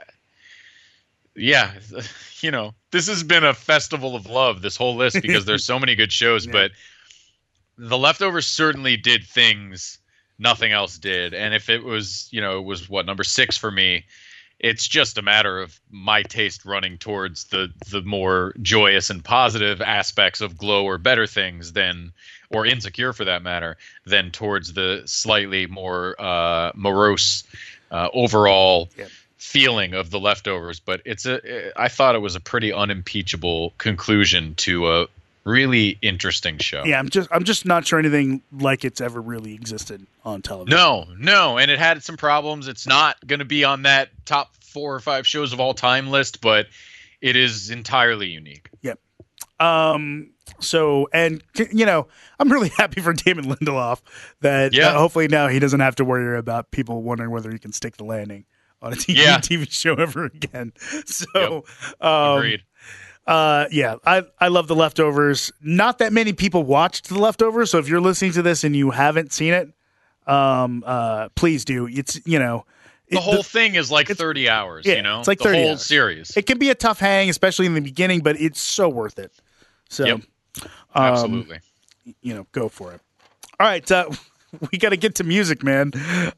This has been a festival of love, this whole list, because there's so many good shows, but The Leftovers certainly did things nothing else did. And if it was, it was number 6 for me, it's just a matter of my taste running towards the more joyous and positive aspects of Glow or Better Things or Insecure for that matter, than towards the slightly more morose overall feeling of The Leftovers. But I thought it was a pretty unimpeachable conclusion to a really interesting show. Yeah, I'm just not sure anything like it's ever really existed on television. No, and it had some problems. It's not going to be on that top 4 or 5 shows of all time list, but it is entirely unique. Yep. So, and I'm really happy for Damon Lindelof that hopefully now he doesn't have to worry about people wondering whether he can stick the landing on a TV show ever again. So, agreed. I love The Leftovers. Not that many people watched The Leftovers, so if you're listening to this and you haven't seen it, please do. It's the whole thing is like 30 hours. It's like 30 the whole hours. series. It can be a tough hang, especially in the beginning, but it's so worth it. So, absolutely. Go for it. All right, we got to get to music, man.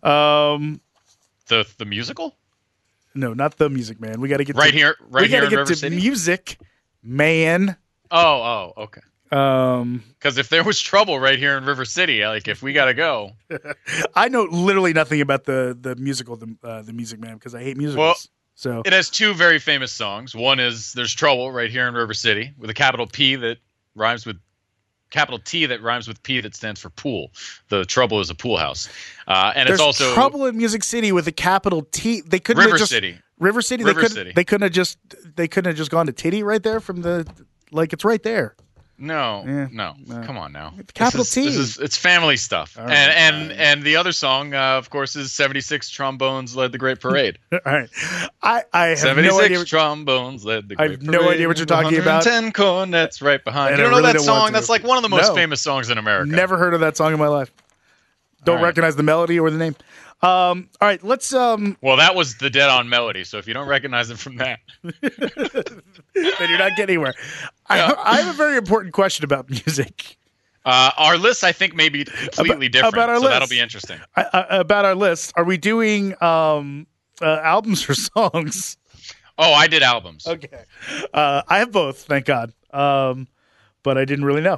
The musical? No, not the Music Man. We got to get right here in River City. Music Man. Oh, okay. Because if there was trouble right here in River City, like if we got to go, I know literally nothing about the musical, the Music Man, because I hate musicals. Well, so it has 2 very famous songs. One is "There's Trouble" right here in River City with a capital P that rhymes with capital T that rhymes with P that stands for pool. The Trouble is a pool house, and there's it's also Trouble in Music City with a capital T. They couldn't River have just, City. River City. They couldn't have just gone to Titty right there from the it's right there. No. Come on now. Capital T. It's family stuff. Right, and the other song, of course, is 76 Trombones Led the Great Parade. All right. I have 76 no idea. Trombones led the Great Parade. I have no idea what you're talking about. 10 cornets right behind. You don't know that song? That's like one of the most famous songs in America. Never heard of that song in my life. Don't recognize the melody or the name. All right, let's. Well, that was the dead-on melody. So if you don't recognize it from that, then you're not getting anywhere. I have a very important question about music. Our list, I think, may be completely different. About our list. That'll be interesting. About our list, are we doing albums or songs? Oh, I did albums. Okay, I have both, thank God. But I didn't really know.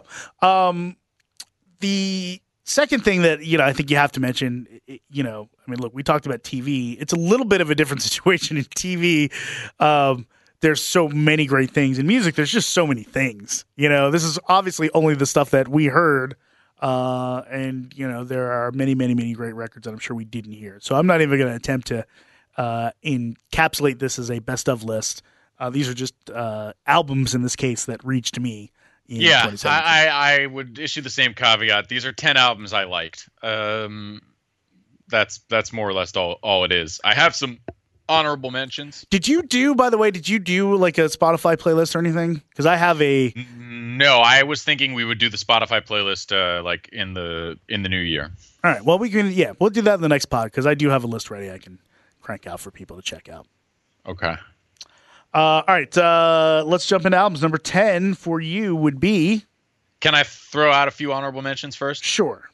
The second thing that I think you have to mention, look, we talked about TV. It's a little bit of a different situation in TV. There's so many great things in music. There's just so many things. This is obviously only the stuff that we heard, and there are many, many, many great records that I'm sure we didn't hear. So I'm not even going to attempt to encapsulate this as a best of list. These are just albums in this case that reached me. Yeah, I would issue the same caveat. These are 10 albums I liked. That's more or less all it is. I have some honorable mentions. Did you do like a Spotify playlist or anything? Because I have a. No, I was thinking we would do the Spotify playlist like in the new year. All right. Well, we'll do that in the next pod because I do have a list ready I can crank out for people to check out. Okay. All right, let's jump into albums. Number 10 for you would be... Can I throw out a few honorable mentions first? Sure.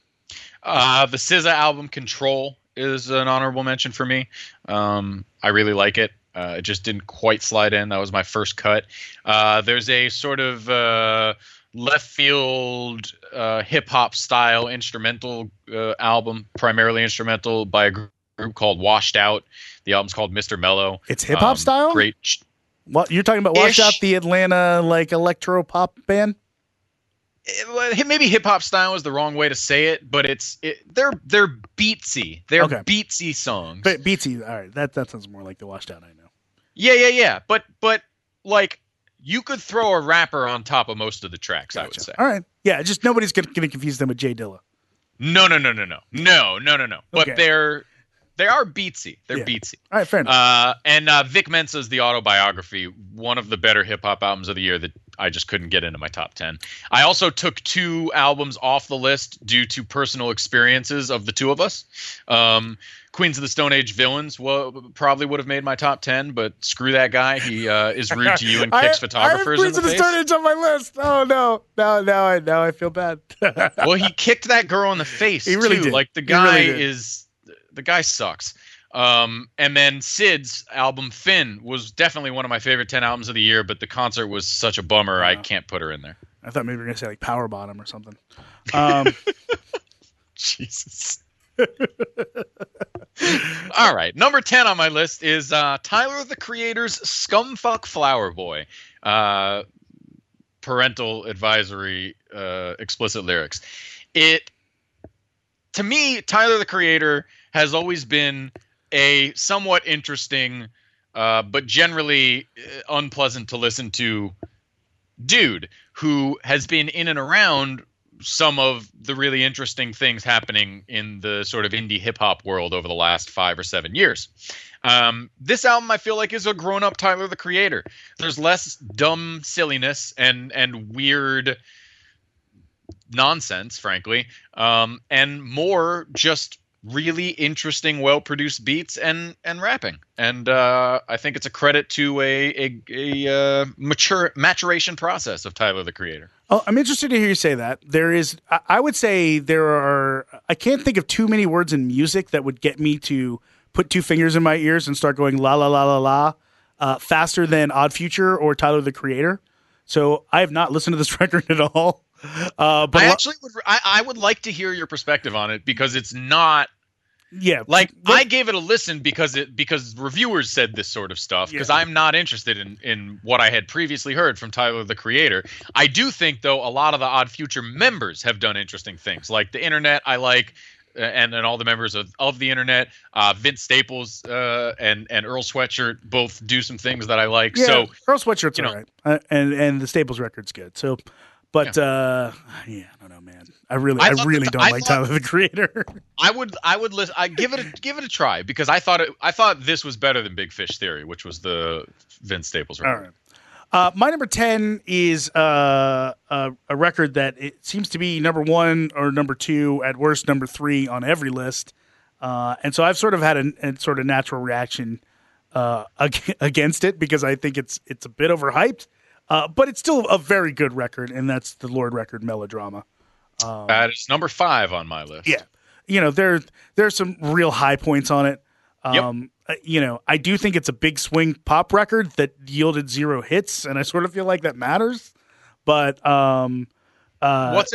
The SZA album, Control, is an honorable mention for me. I really like it. It just didn't quite slide in. That was my first cut. There's a sort of left field hip hop style instrumental album, primarily instrumental, by a group called Washed Out. The album's called Mr. Mellow. It's hip hop style? Great. What you're talking about? Washed Out, the Atlanta like electro pop band? Maybe hip hop style is the wrong way to say it, but they're beatsy. They're beatsy songs. But beatsy, all right. That sounds more like the Washed Out I know. Yeah. But like you could throw a rapper on top of most of the tracks. Gotcha. I would say. All right. Yeah, just nobody's going to confuse them with Jay Dilla. No. But okay. They are beatsy. They're beatsy. All right, fair enough. And Vic Mensa's The Autobiography, one of the better hip hop albums of the year that I just couldn't get into my top 10. I also took 2 albums off the list due to personal experiences of the two of us. Queens of the Stone Age Villains probably would have made my top 10, but screw that guy. He is rude to you and kicks photographers in the face. Queens of the Stone Age on my list. Oh no! Now I feel bad. Well, he kicked that girl in the face. He really too. did. Like the guy the guy sucks. And then Sid's album Finn was definitely one of my favorite 10 albums of the year, but the concert was such a bummer. I can't put her in there. I thought maybe you were going to say like Power Bottom or something. Jesus. All right. Number 10 on my list is Tyler, the Creator's Scumfuck Flower Boy. Parental advisory, explicit lyrics. To me, Tyler, the Creator has always been a somewhat interesting, but generally unpleasant to listen to dude who has been in and around some of the really interesting things happening in the sort of indie hip hop world over the last 5 or 7 years. This album, I feel like, is a grown up Tyler, the Creator. There's less dumb silliness and weird nonsense, frankly, and more just really interesting, well-produced beats and rapping. And I think it's a credit to a maturation process of Tyler, the Creator. Oh, I'm interested to hear you say that. I would say I can't think of too many words in music that would get me to put 2 fingers in my ears and start going la la la la la faster than Odd Future or Tyler, the Creator. So I have not listened to this record at all. But I would like to hear your perspective on it, because it's not. Yeah, I gave it a listen because reviewers said this sort of stuff, because I'm not interested in what I had previously heard from Tyler, the Creator. I do think, though, a lot of the Odd Future members have done interesting things, like the Internet. I like. And all the members of the Internet, Vince Staples and Earl Sweatshirt both do some things that I like. Yeah, so Earl Sweatshirt's all right, and the Staples record's good. So, but I don't know, man. I really don't like Tyler, the Creator. I would listen. I give it a try, because I thought this was better than Big Fish Theory, which was the Vince Staples record. All right. My number 10 is a record that it seems to be number 1 or number 2, at worst number 3 on every list. And so I've sort of had a sort of natural reaction against it, because I think it's a bit overhyped. But it's still a very good record, and that's the Lorde record, Melodrama. That is number 5 on my list. Yeah. There's some real high points on it. I do think it's a big swing pop record that yielded 0 hits, and I sort of feel like that matters. But what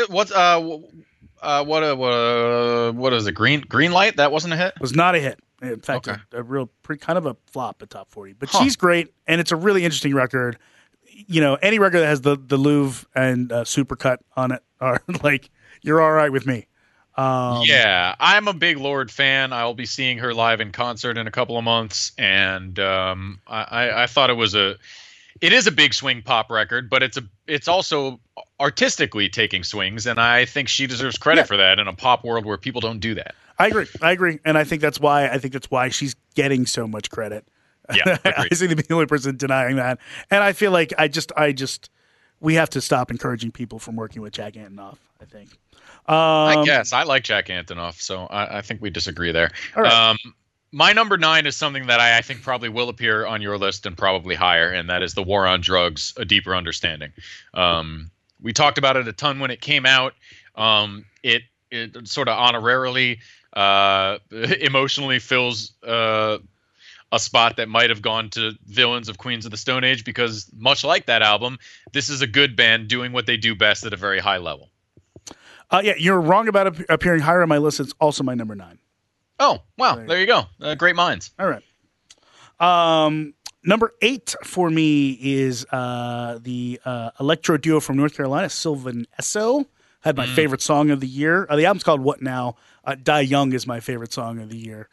is it? Green Light? That wasn't a hit? It was not a hit. In fact, a real kind of a flop at top 40. But she's great, and it's a really interesting record. Any record that has the Louvre and Supercut on it are like, you're all right with me. I'm a big Lorde fan. I'll be seeing her live in concert in a couple of months, and I thought it is a big swing pop record, but it's also artistically taking swings, and I think she deserves credit for that in a pop world where people don't do that. I agree, and I think that's why she's getting so much credit. Yeah, I seem to be the only person denying that, and I feel like we have to stop encouraging people from working with Jack Antonoff, I think. I guess I like Jack Antonoff, so I think we disagree there. All right. My number 9 is something that I think probably will appear on your list and probably higher, and that is The War on Drugs: A Deeper Understanding. We talked about it a ton when it came out. It sort of honorarily, emotionally fills a spot that might have gone to Villains of Queens of the Stone Age, because much like that album, this is a good band doing what they do best at a very high level. Yeah, you're wrong about appearing higher on my list. It's also my number 9. Oh, wow. There you go. Great minds. All right. Number 8 for me is the electro duo from North Carolina, Sylvan Esso. Had my favorite song of the year. The album's called What Now? Die Young is my favorite song of the year.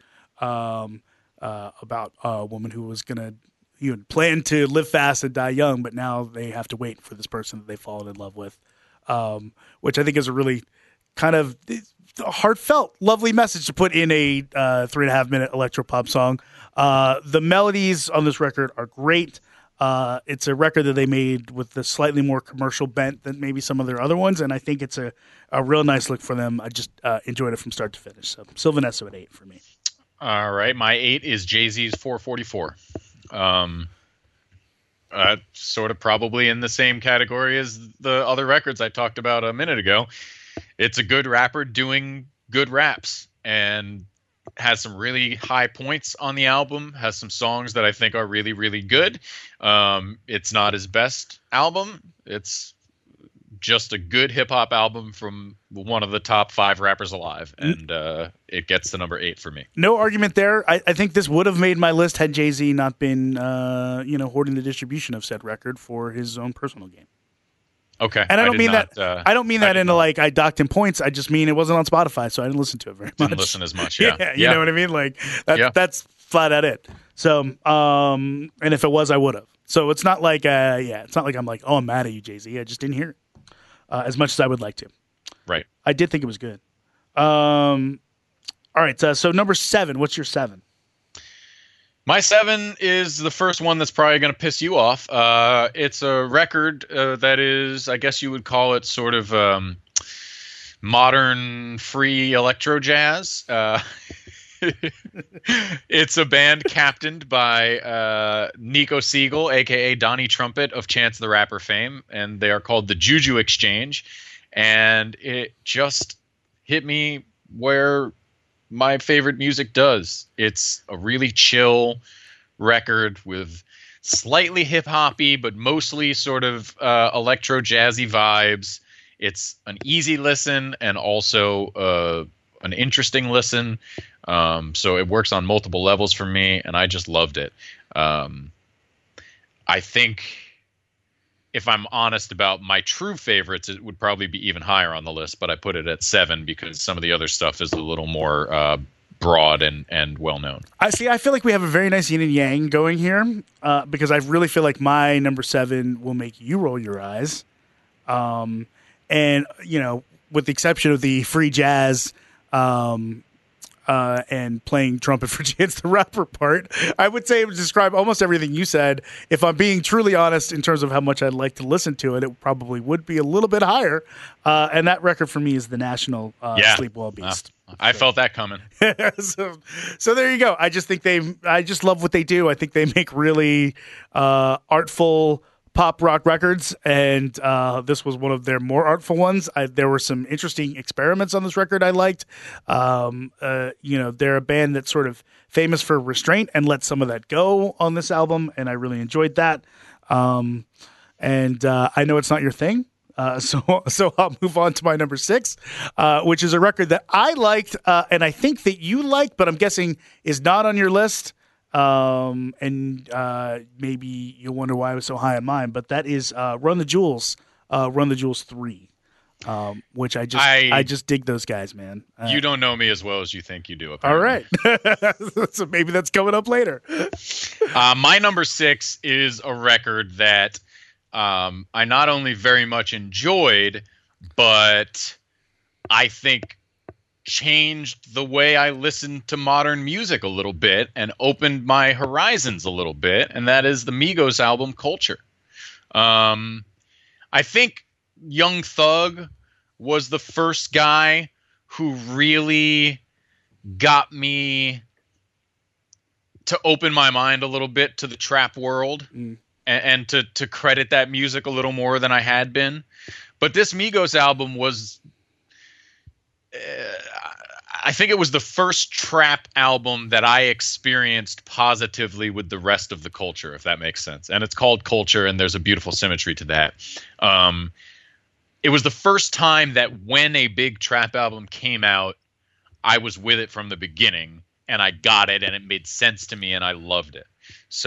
About a woman who was going to plan to live fast and die young, but now they have to wait for this person that they've fallen in love with, which I think is a really kind of heartfelt, lovely message to put in a 3.5-minute electropop song. The melodies on this record are great. It's a record that they made with a slightly more commercial bent than maybe some of their other ones, and I think it's a real nice look for them. I just enjoyed it from start to finish. So Sylvan Esso at 8 for me. All right, my 8 is Jay-Z's 444. Sort of probably in the same category as the other records I talked about a minute ago. It's a good rapper doing good raps, and has some really high points on the album, has some songs that I think are really, really good. It's not his best album. It's just a good hip-hop album from one of the top 5 rappers alive, and it gets to number 8 for me. No argument there. I think this would have made my list had Jay-Z not been hoarding the distribution of said record for his own personal gain. Okay. And I don't mean that into like I docked him points. I just mean it wasn't on Spotify, so I didn't listen to it very much. Didn't listen as much, yeah. You know what I mean? Like that's flat out it. So and if it was, I would have. So it's not like it's not like I'm like, oh, I'm mad at you, Jay-Z. I just didn't hear it as much as I would like to. Right. I did think it was good. All right. So number 7. What's your 7? My 7 is the first one that's probably going to piss you off. It's a record that is, I guess you would call it sort of modern free electro jazz. It's a band captained by Nico Siegel, a.k.a. Donnie Trumpet of Chance the Rapper fame, and they are called the Juju Exchange. And it just hit me where my favorite music does. It's a really chill record with slightly hip-hoppy, but mostly sort of electro jazzy vibes. It's an easy listen and also an interesting listen. So it works on multiple levels for me, and I just loved it. I think if I'm honest about my true favorites, it would probably be even higher on the list, but I put it at 7 because some of the other stuff is a little more broad and well-known. I feel like we have a very nice yin and yang going here because I really feel like my number 7 will make you roll your eyes. And, with the exception of the free jazz and playing trumpet for Chance the Rapper part, I would say it would describe almost everything you said. If I'm being truly honest in terms of how much I'd like to listen to it, it probably would be a little bit higher. And that record for me is the National Sleep Well Beast. I felt that coming. So there you go. I just think I just love what they do. I think they make really artful pop rock records, and this was one of their more artful ones. There were some interesting experiments on this record I liked. They're a band that's sort of famous for restraint and let some of that go on this album, and I really enjoyed that. And I know it's not your thing, so I'll move on to my number 6, which is a record that I liked, and I think that you liked, but I'm guessing is not on your list. And maybe you'll wonder why I was so high on mine, but that is Run the Jewels 3, which I just dig those guys, man. You don't know me as well as you think you do, apparently. All right. So maybe that's coming up later. My number 6 is a record that I not only very much enjoyed, but I think changed the way I listened to modern music a little bit and opened my horizons a little bit, and that is the Migos album Culture. I think Young Thug was the first guy who really got me to open my mind a little bit to the trap world and to credit that music a little more than I had been. But this Migos album was I think it was the first trap album that I experienced positively with the rest of the culture, if that makes sense. And it's called Culture, and there's a beautiful symmetry to that. It was the first time that when a big trap album came out, I was with it from the beginning, and I got it, and it made sense to me, and I loved it.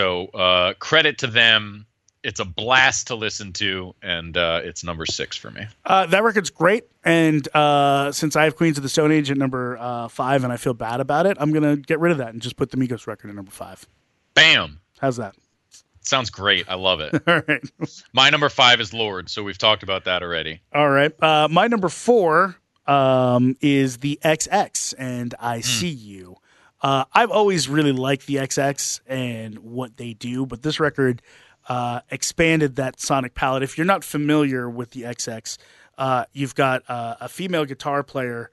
So credit to them. It's a blast to listen to, and it's number 6 for me. That record's great, and since I have Queens of the Stone Age at number 5, and I feel bad about it, I'm going to get rid of that and just put the Migos record at number 5. Bam! How's that? Sounds great. I love it. All right. My number 5 is Lord, so we've talked about that already. All right. My number 4 is the XX, and I See You. I've always really liked the XX and what they do, but this record expanded that sonic palette. If you're not familiar with the XX, you've got a female guitar player,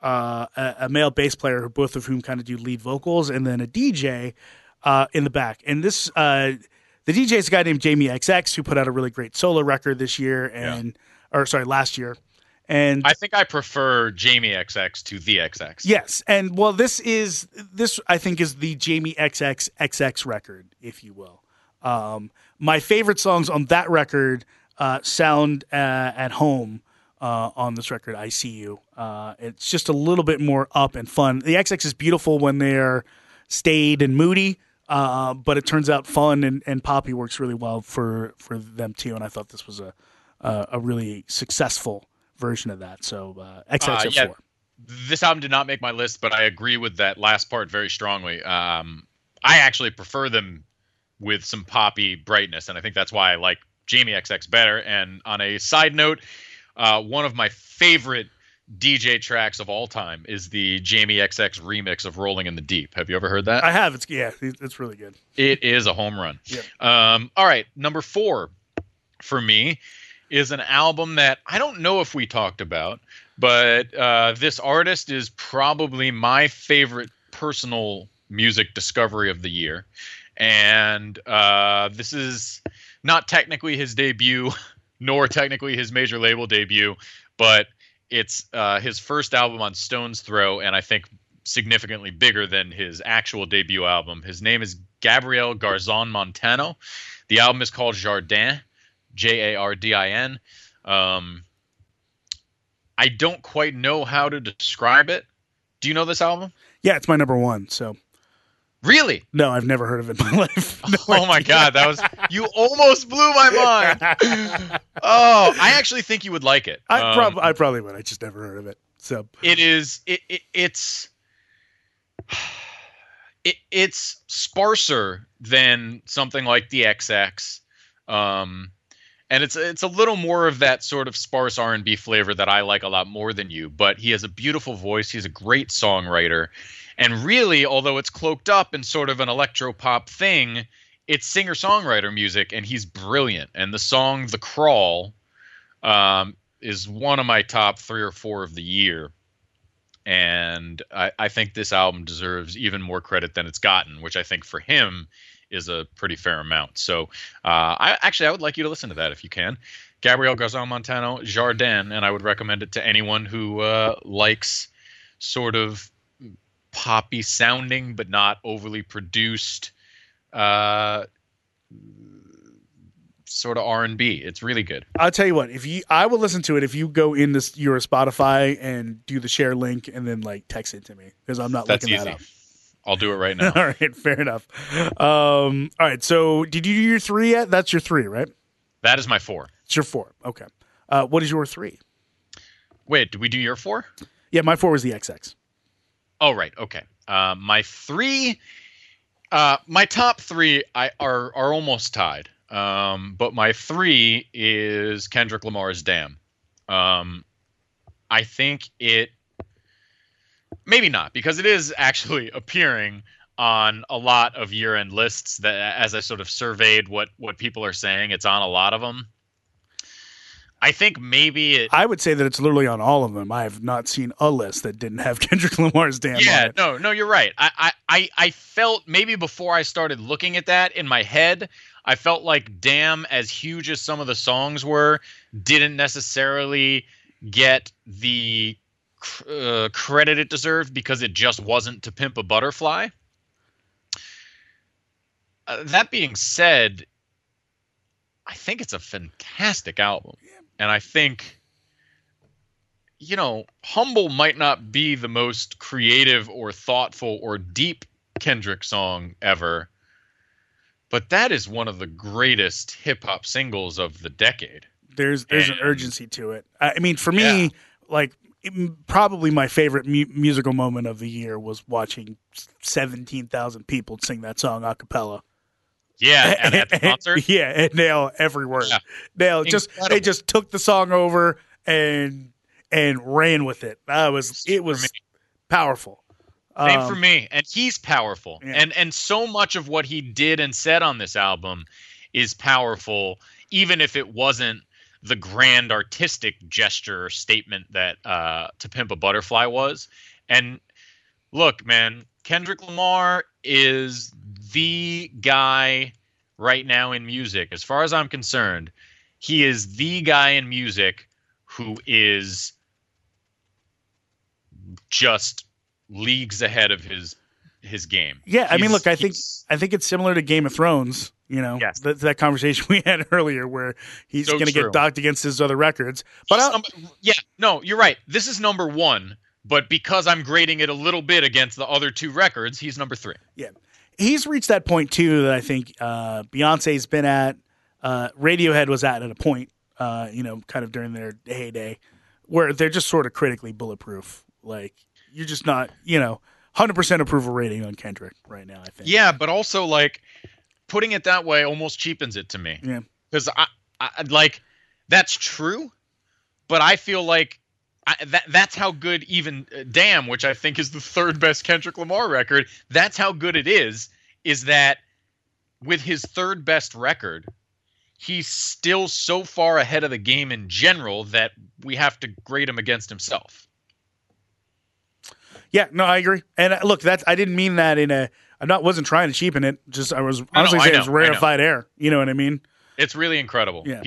a male bass player, both of whom kind of do lead vocals, and then a DJ in the back. And this, the DJ is a guy named Jamie XX who put out a really great solo record this year, last year. And I think I prefer Jamie XX to the XX. Yes, and well, this I think is the Jamie XX XX record, if you will. My favorite songs on that record sound at home on this record, I See You. It's just a little bit more up and fun. The XX is beautiful when they're staid and moody, but it turns out fun and poppy works really well for them too. And I thought this was a really successful version of that. So XX at 4. This album did not make my list, but I agree with that last part very strongly. I actually prefer them with some poppy brightness, and I think that's why I like Jamie XX better. And on a side note, one of my favorite DJ tracks of all time is the Jamie XX remix of Rolling in the Deep. Have you ever heard that? I have. It's really good. It is a home run. Yeah. All right, number 4 for me is an album that I don't know if we talked about, but this artist is probably my favorite personal music discovery of the year. And this is not technically his debut, nor technically his major label debut, but it's his first album on Stone's Throw, and I think significantly bigger than his actual debut album. His name is Gabriel Garzon Montano. The album is called Jardin, Jardin. I don't quite know how to describe it. Do you know this album? Yeah, it's my number 1, so... Really? No, I've never heard of it in my life. Oh my God, you almost blew my mind. Oh, I actually think you would like it. I probably would. I just never heard of it. So it's sparser than something like the XX, and it's a little more of that sort of sparse R&B flavor that I like a lot more than you. But he has a beautiful voice. He's a great songwriter. And really, although it's cloaked up in sort of an electro-pop thing, it's singer-songwriter music, and he's brilliant. And the song The Crawl is one of my top 3 or 4 of the year. And I think this album deserves even more credit than it's gotten, which I think for him is a pretty fair amount. So I would like you to listen to that if you can. Gabriel Garzon Montano, Jardin, and I would recommend it to anyone who likes sort of poppy sounding but not overly produced sort of R&B. It's really good. I'll tell you what, I will listen to it if you go in your Spotify and do the share link and then like text it to me, because I'm not looking that up. I'll do it right now. All right, fair enough. All right, so did you do your 3 yet? That's your 3, right? That is my 4. It's your 4. Okay. What is your 3? Wait, did we do your 4? Yeah, my 4 was the XX. Oh, right. Okay. My 3, my top 3 are almost tied. But my 3 is Kendrick Lamar's Damn. I think it, maybe not, because it is actually appearing on a lot of year-end lists that, as I sort of surveyed what people are saying, it's on a lot of them. I think maybe I would say that it's literally on all of them. I have not seen a list that didn't have Kendrick Lamar's Damn on it. No, you're right. I felt maybe before I started looking at that in my head, I felt like Damn, as huge as some of the songs were, didn't necessarily get the credit it deserved because it just wasn't To Pimp a Butterfly. That being said, I think it's a fantastic album. And I think, Humble might not be the most creative or thoughtful or deep Kendrick song ever, but that is one of the greatest hip-hop singles of the decade. There's an urgency to it. I mean, for me, probably my favorite musical moment of the year was watching 17,000 people sing that song a cappella. Yeah, and at the concert. Yeah, and nail every word. Yeah. They just took the song over and ran with it. It was powerful. Same for me, and he's powerful. Yeah. And so much of what he did and said on this album is powerful, even if it wasn't the grand artistic gesture or statement that To Pimp a Butterfly was. And look, man, Kendrick Lamar is the guy right now in music. As far as I'm concerned, he is the guy in music who is just leagues ahead of his game. Yeah, I mean, look, I think it's similar to Game of Thrones. Yes. That conversation we had earlier where he's going to get docked against his other records. But you're right. This is number 1, but because I'm grading it a little bit against the other 2 records, he's number 3. Yeah. He's reached that point, too, that I think Beyonce's been at. Radiohead was at a point, kind of during their heyday, where they're just sort of critically bulletproof. Like, you're just not, 100% approval rating on Kendrick right now, I think. Yeah, but also, like, putting it that way almost cheapens it to me. Yeah. Because, I that's true, but I feel like that's how good even Damn, which I think is the 3rd best Kendrick Lamar record, that's how good it is that with his 3rd best record, he's still so far ahead of the game in general that we have to grade him against himself. Yeah, no, I agree. And look, I didn't mean that wasn't trying to cheapen it. Just I was honestly saying it's rarefied air. You know what I mean? It's really incredible. Yeah.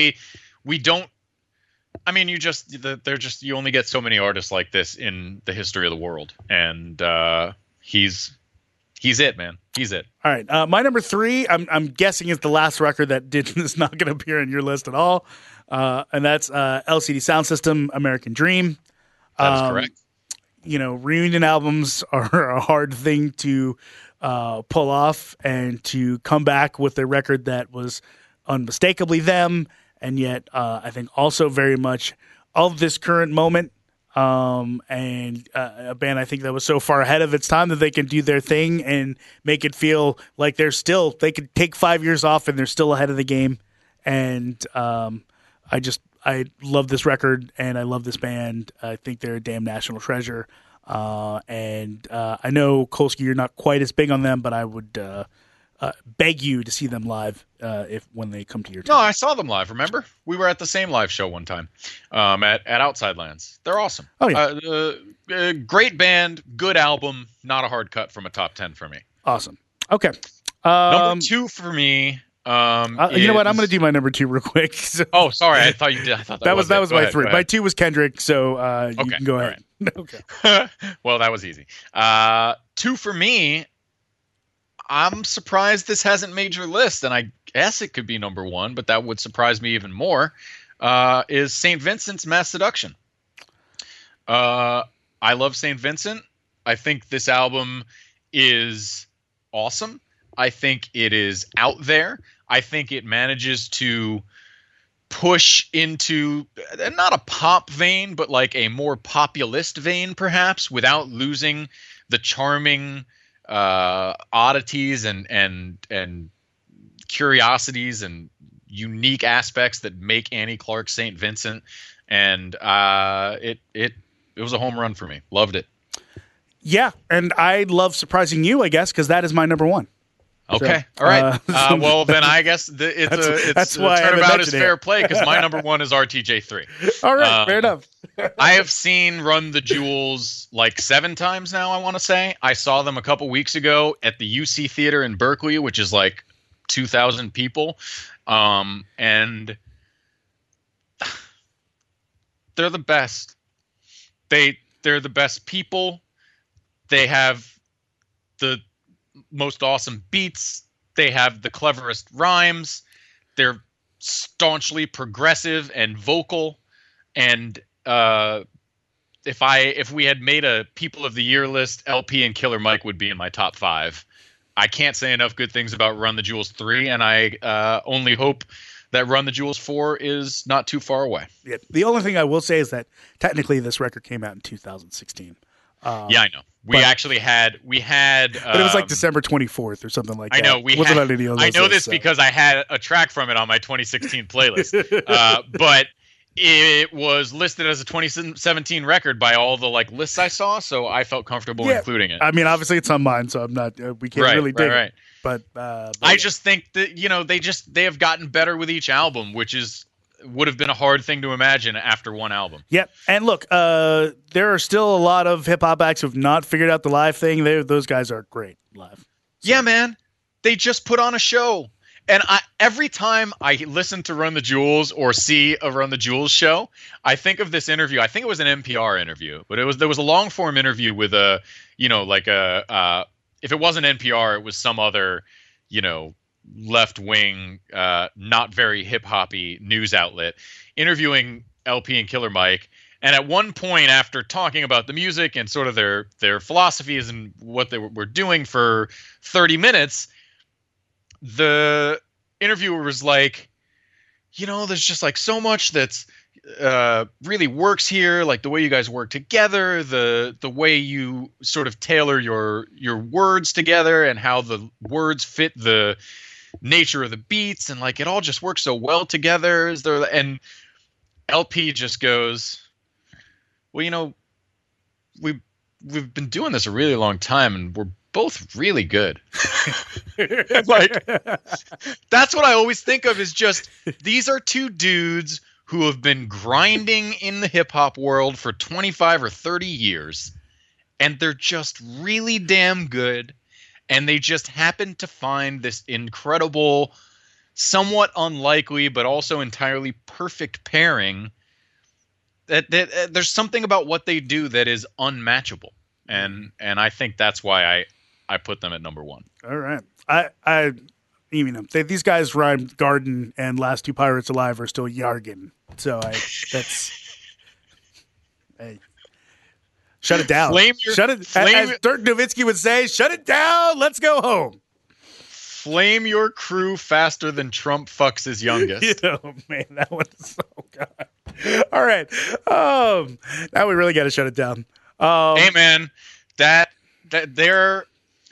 You only get so many artists like this in the history of the world. And he's it, man. He's it. All right. My number 3, I'm guessing is the last record that is not going to appear on your list at all. And that's LCD Sound System, American Dream. That's correct. Reunion albums are a hard thing to pull off, and to come back with a record that was unmistakably them, and yet I think also very much of this current moment, and a band I think that was so far ahead of its time that they can do their thing and make it feel like they could take 5 years off and they're still ahead of the game. And I love this record, and I love this band. I think they're a damn national treasure. And I know, Kolsky, you're not quite as big on them, but I would beg you to see them live when they come to your town. No, I saw them live, remember? We were at the same live show one time at Outside Lands. They're awesome. Oh, yeah. Great band, good album, not a hard cut from a top 10 for me. Awesome. Okay. Number 2 for me... you know what? I'm going to do my number 2 real quick. So. Oh, sorry. I thought you did. I thought that was my 3. My 2 was Kendrick, so you can go ahead. Right. Okay. Well, that was easy. 2 for me. I'm surprised this hasn't made your list, and I guess it could be number 1, but that would surprise me even more. Is St. Vincent's Mass Seduction. I love St. Vincent. I think this album is awesome. I think it is out there. I think it manages to push into not a pop vein, but like a more populist vein, perhaps, without losing the charming oddities and curiosities and unique aspects that make Annie Clark St. Vincent. And it was a home run for me. Loved it. Yeah, and I love surprising you, I guess, because that is my number 1. Okay. All right. Well, then I guess it's turnabout is fair play because my number 1 is RTJ3. All right. Fair enough. I have seen Run the Jewels like 7 times now, I want to say. I saw them a couple weeks ago at the UC Theater in Berkeley, which is like 2,000 people. And they're the best. They're the best people. They have the most awesome beats. They have the cleverest rhymes. They're staunchly progressive and vocal. And if we had made a People of the Year list, LP and Killer Mike would be in my top 5. I can't say enough good things about Run the Jewels 3, and I only hope that Run the Jewels 4 is not too far away. Yeah. The only thing I will say is that technically this record came out in 2016. Yeah, I know. We had, but it was like December 24th or something like that. I know Wasn't on any of those I know lists, this because I had a track from it on my 2016 playlist. But it was listed as a 2017 record by all the like lists I saw, so I felt comfortable including it. I mean, obviously it's on mine, so I'm not. We can't really dig it. But I just think that they have gotten better with each album, which would have been a hard thing to imagine after one album. Yep. And look, there are still a lot of hip hop acts who've not figured out the live thing. Those guys are great live. So. Yeah, man. They just put on a show. And every time I listen to Run the Jewels or see a Run the Jewels show, I think of this interview. I think it was an NPR interview, but there was a long form interview with if it wasn't NPR, it was some other, left wing, not very hip hoppy news outlet interviewing LP and Killer Mike. And at one point, after talking about the music and sort of their philosophies and what they were doing for 30 minutes, the interviewer was like, there's just like so much that's really works here, like the way you guys work together, the way you sort of tailor your words together and how the words fit the nature of the beats, and like it all just works so well together. And LP just goes, well, we've been doing this a really long time and we're both really good. Like, that's what I always think of, is just these are two dudes who have been grinding in the hip hop world for 25 or 30 years, and they're just really damn good. And they just happen to find this incredible, somewhat unlikely, but also entirely perfect pairing. That there's something about what they do that is unmatchable, and I think that's why I put them at number 1. All right, these guys rhymed garden, and Last Two Pirates Alive are still Yargin. So shut it down. As Dirk Nowitzki would say, shut it down. Let's go home. Flame your crew faster than Trump fucks his youngest. Oh man, that one is so good. All right, now we really got to shut it down. Hey man, that they're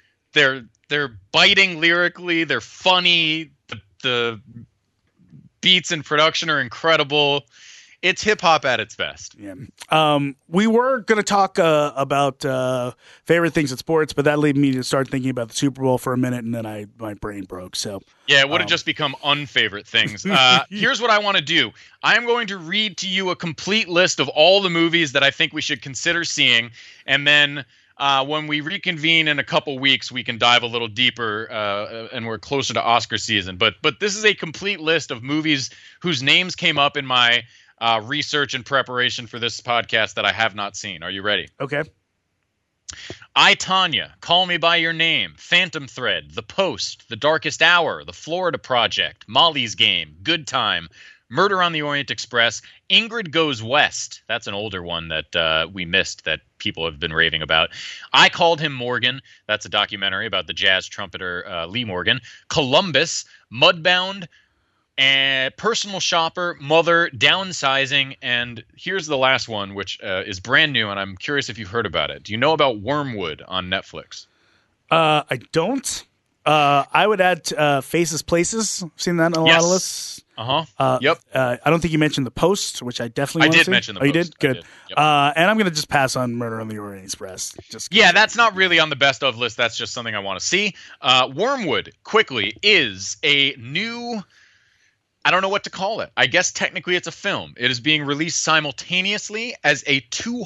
biting lyrically. They're funny. The beats and production are incredible. It's hip hop at its best. Yeah. We were going to talk about favorite things in sports, but that led me to start thinking about the Super Bowl for a minute, and then my brain broke. So yeah, it would have just become unfavorite things. Here's what I want to do. I am going to read to you a complete list of all the movies that I think we should consider seeing, and then when we reconvene in a couple weeks, we can dive a little deeper, and we're closer to Oscar season. But this is a complete list of movies whose names came up in my research and preparation for this podcast that I have not seen. Are you ready? Okay. I, Tonya, Call Me By Your Name, Phantom Thread, The Post, The Darkest Hour, The Florida Project, Molly's Game, Good Time, Murder on the Orient Express, Ingrid Goes West. That's an older one that we missed that people have been raving about. I Called Him Morgan. That's a documentary about the jazz trumpeter Lee Morgan. Columbus, Mudbound, and Personal Shopper, Mother, Downsizing, and here's the last one, which is brand new, and I'm curious if you've heard about it. Do you know about Wormwood on Netflix? I don't. I would add Faces Places. I've seen that in a lot of lists. Yep. I don't think you mentioned The Post, which I definitely want to see. Mention The Post. Post. You did? Good. I did. Yep. And I'm going to just pass on Murder on the Orient Express. That's not really on the best of list. That's just something I want to see. Wormwood, quickly, is a new... I don't know what to call it. I guess technically it's a film. It is being released simultaneously as a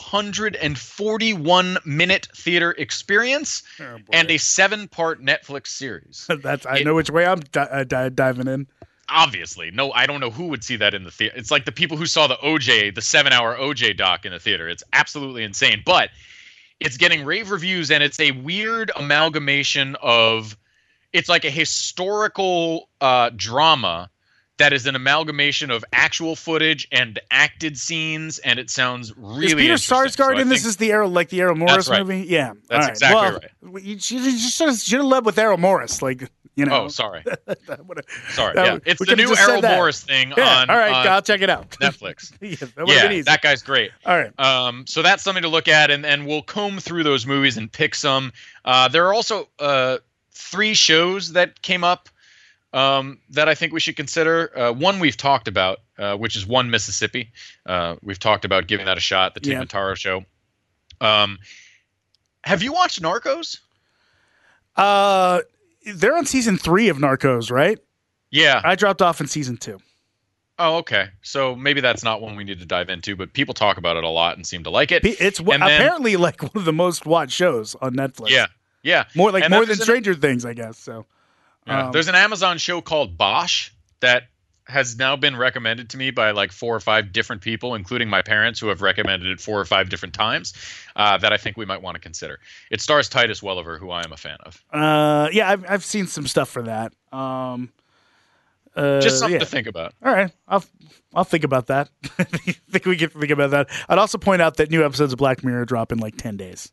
241-minute theater experience and a 7-part Netflix series. I know which way I'm diving in. obviously, no, I don't know who would see that in the theater. It's like the people who saw the 7-hour OJ doc in the theater. It's absolutely insane, but it's getting rave reviews, and it's a weird amalgamation of, it's like a historical drama that is an amalgamation of actual footage and acted scenes, and it sounds really Is Peter interesting. Sarsgaard in this? Is the Errol Morris right. movie? Yeah, That's exactly right. You should have led with Errol Morris, like, you know. Oh, sorry. Sorry. Yeah, it's the new Errol Morris thing on. All right, I'll check it out. Netflix. Yeah, that guy's great. All right. So that's something to look at, and we'll comb through those movies and pick some. There are also 3 shows that came up that I think we should consider. One we've talked about, which is One Mississippi. We've talked about giving that a shot, the Tig Notaro show. Have you watched Narcos? They're on season 3 of Narcos, right? Yeah. I dropped off in season 2. Oh, okay. So maybe that's not one we need to dive into, but people talk about it a lot and seem to like it. It's apparently like one of the most watched shows on Netflix. Yeah. More than Stranger Things, I guess. So there's an Amazon show called Bosch that has now been recommended to me by like 4 or 5 different people, including my parents, who have recommended it 4 or 5 different times, that I think we might want to consider. It stars Titus Welliver, who I am a fan of. I've seen some stuff for that. Just something to think about. All right, I'll think about that. I think we can think about that. I'd also point out that new episodes of Black Mirror drop in like 10 days.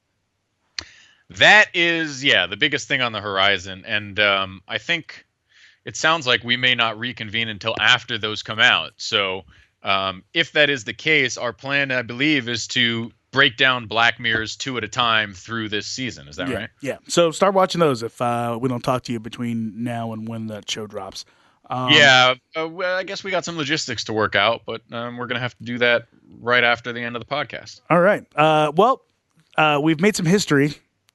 That is, the biggest thing on the horizon, and I think it sounds like we may not reconvene until after those come out. So if that is the case, our plan, I believe, is to break down Black Mirrors 2 at a time through this season. Is that right? Yeah. So start watching those if we don't talk to you between now and when that show drops. Well, I guess we got some logistics to work out, but we're going to have to do that right after the end of the podcast. All right. We've made some history.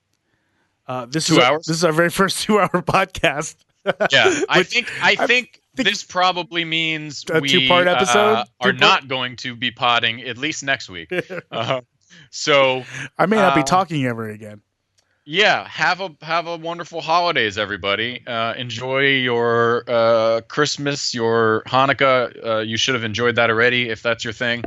This 2 hours? This is our very first 2-hour podcast. Yeah, I think this probably means a 2-part episode are not going to be podding at least next week. So I may not be talking ever again. Yeah, have a wonderful holidays, everybody. Enjoy your Christmas, your Hanukkah. You should have enjoyed that already if that's your thing.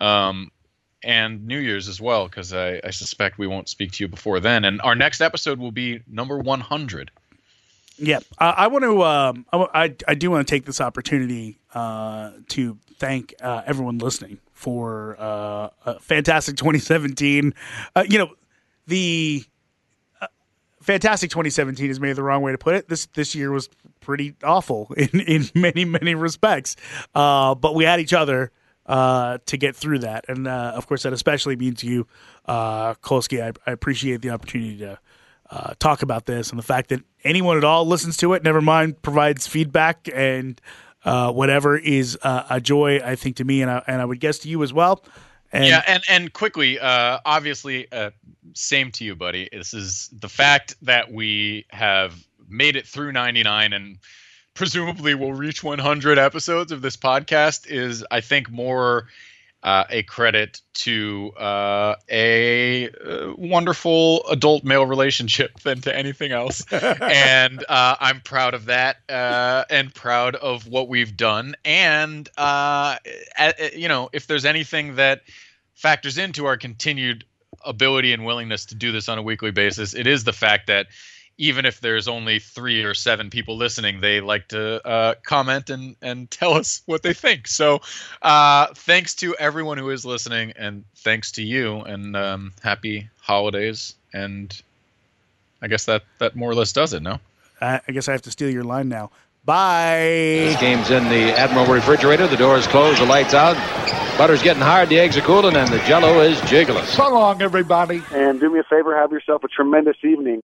And New Year's as well, because I suspect we won't speak to you before then. And our next episode will be number 100. Yeah, I want to. I do want to take this opportunity to thank everyone listening for a fantastic 2017. The fantastic 2017 is maybe the wrong way to put it. This year was pretty awful in many respects, but we had each other to get through that, and of course that especially means you, Kolsky. I appreciate the opportunity to talk about this and the fact that anyone at all listens to it, never mind provides feedback and whatever, is a joy, I think, to me, and I would guess to you as well. And quickly, obviously, same to you, buddy. This is the fact that we have made it through 99 and presumably will reach 100 episodes of this podcast is, I think, more a credit to a wonderful adult male relationship than to anything else. And I'm proud of that and proud of what we've done. And, if there's anything that factors into our continued ability and willingness to do this on a weekly basis, it is the fact that even if there's only 3 or 7 people listening, they like to comment and tell us what they think. So thanks to everyone who is listening, and thanks to you, and happy holidays. And I guess that more or less does it, no? I guess I have to steal your line now. Bye. This game's in the Admiral refrigerator. The door's closed, the light's out. Butter's getting hard, the eggs are cooling, and the Jell-O is jiggling. So long, everybody. And do me a favor, have yourself a tremendous evening.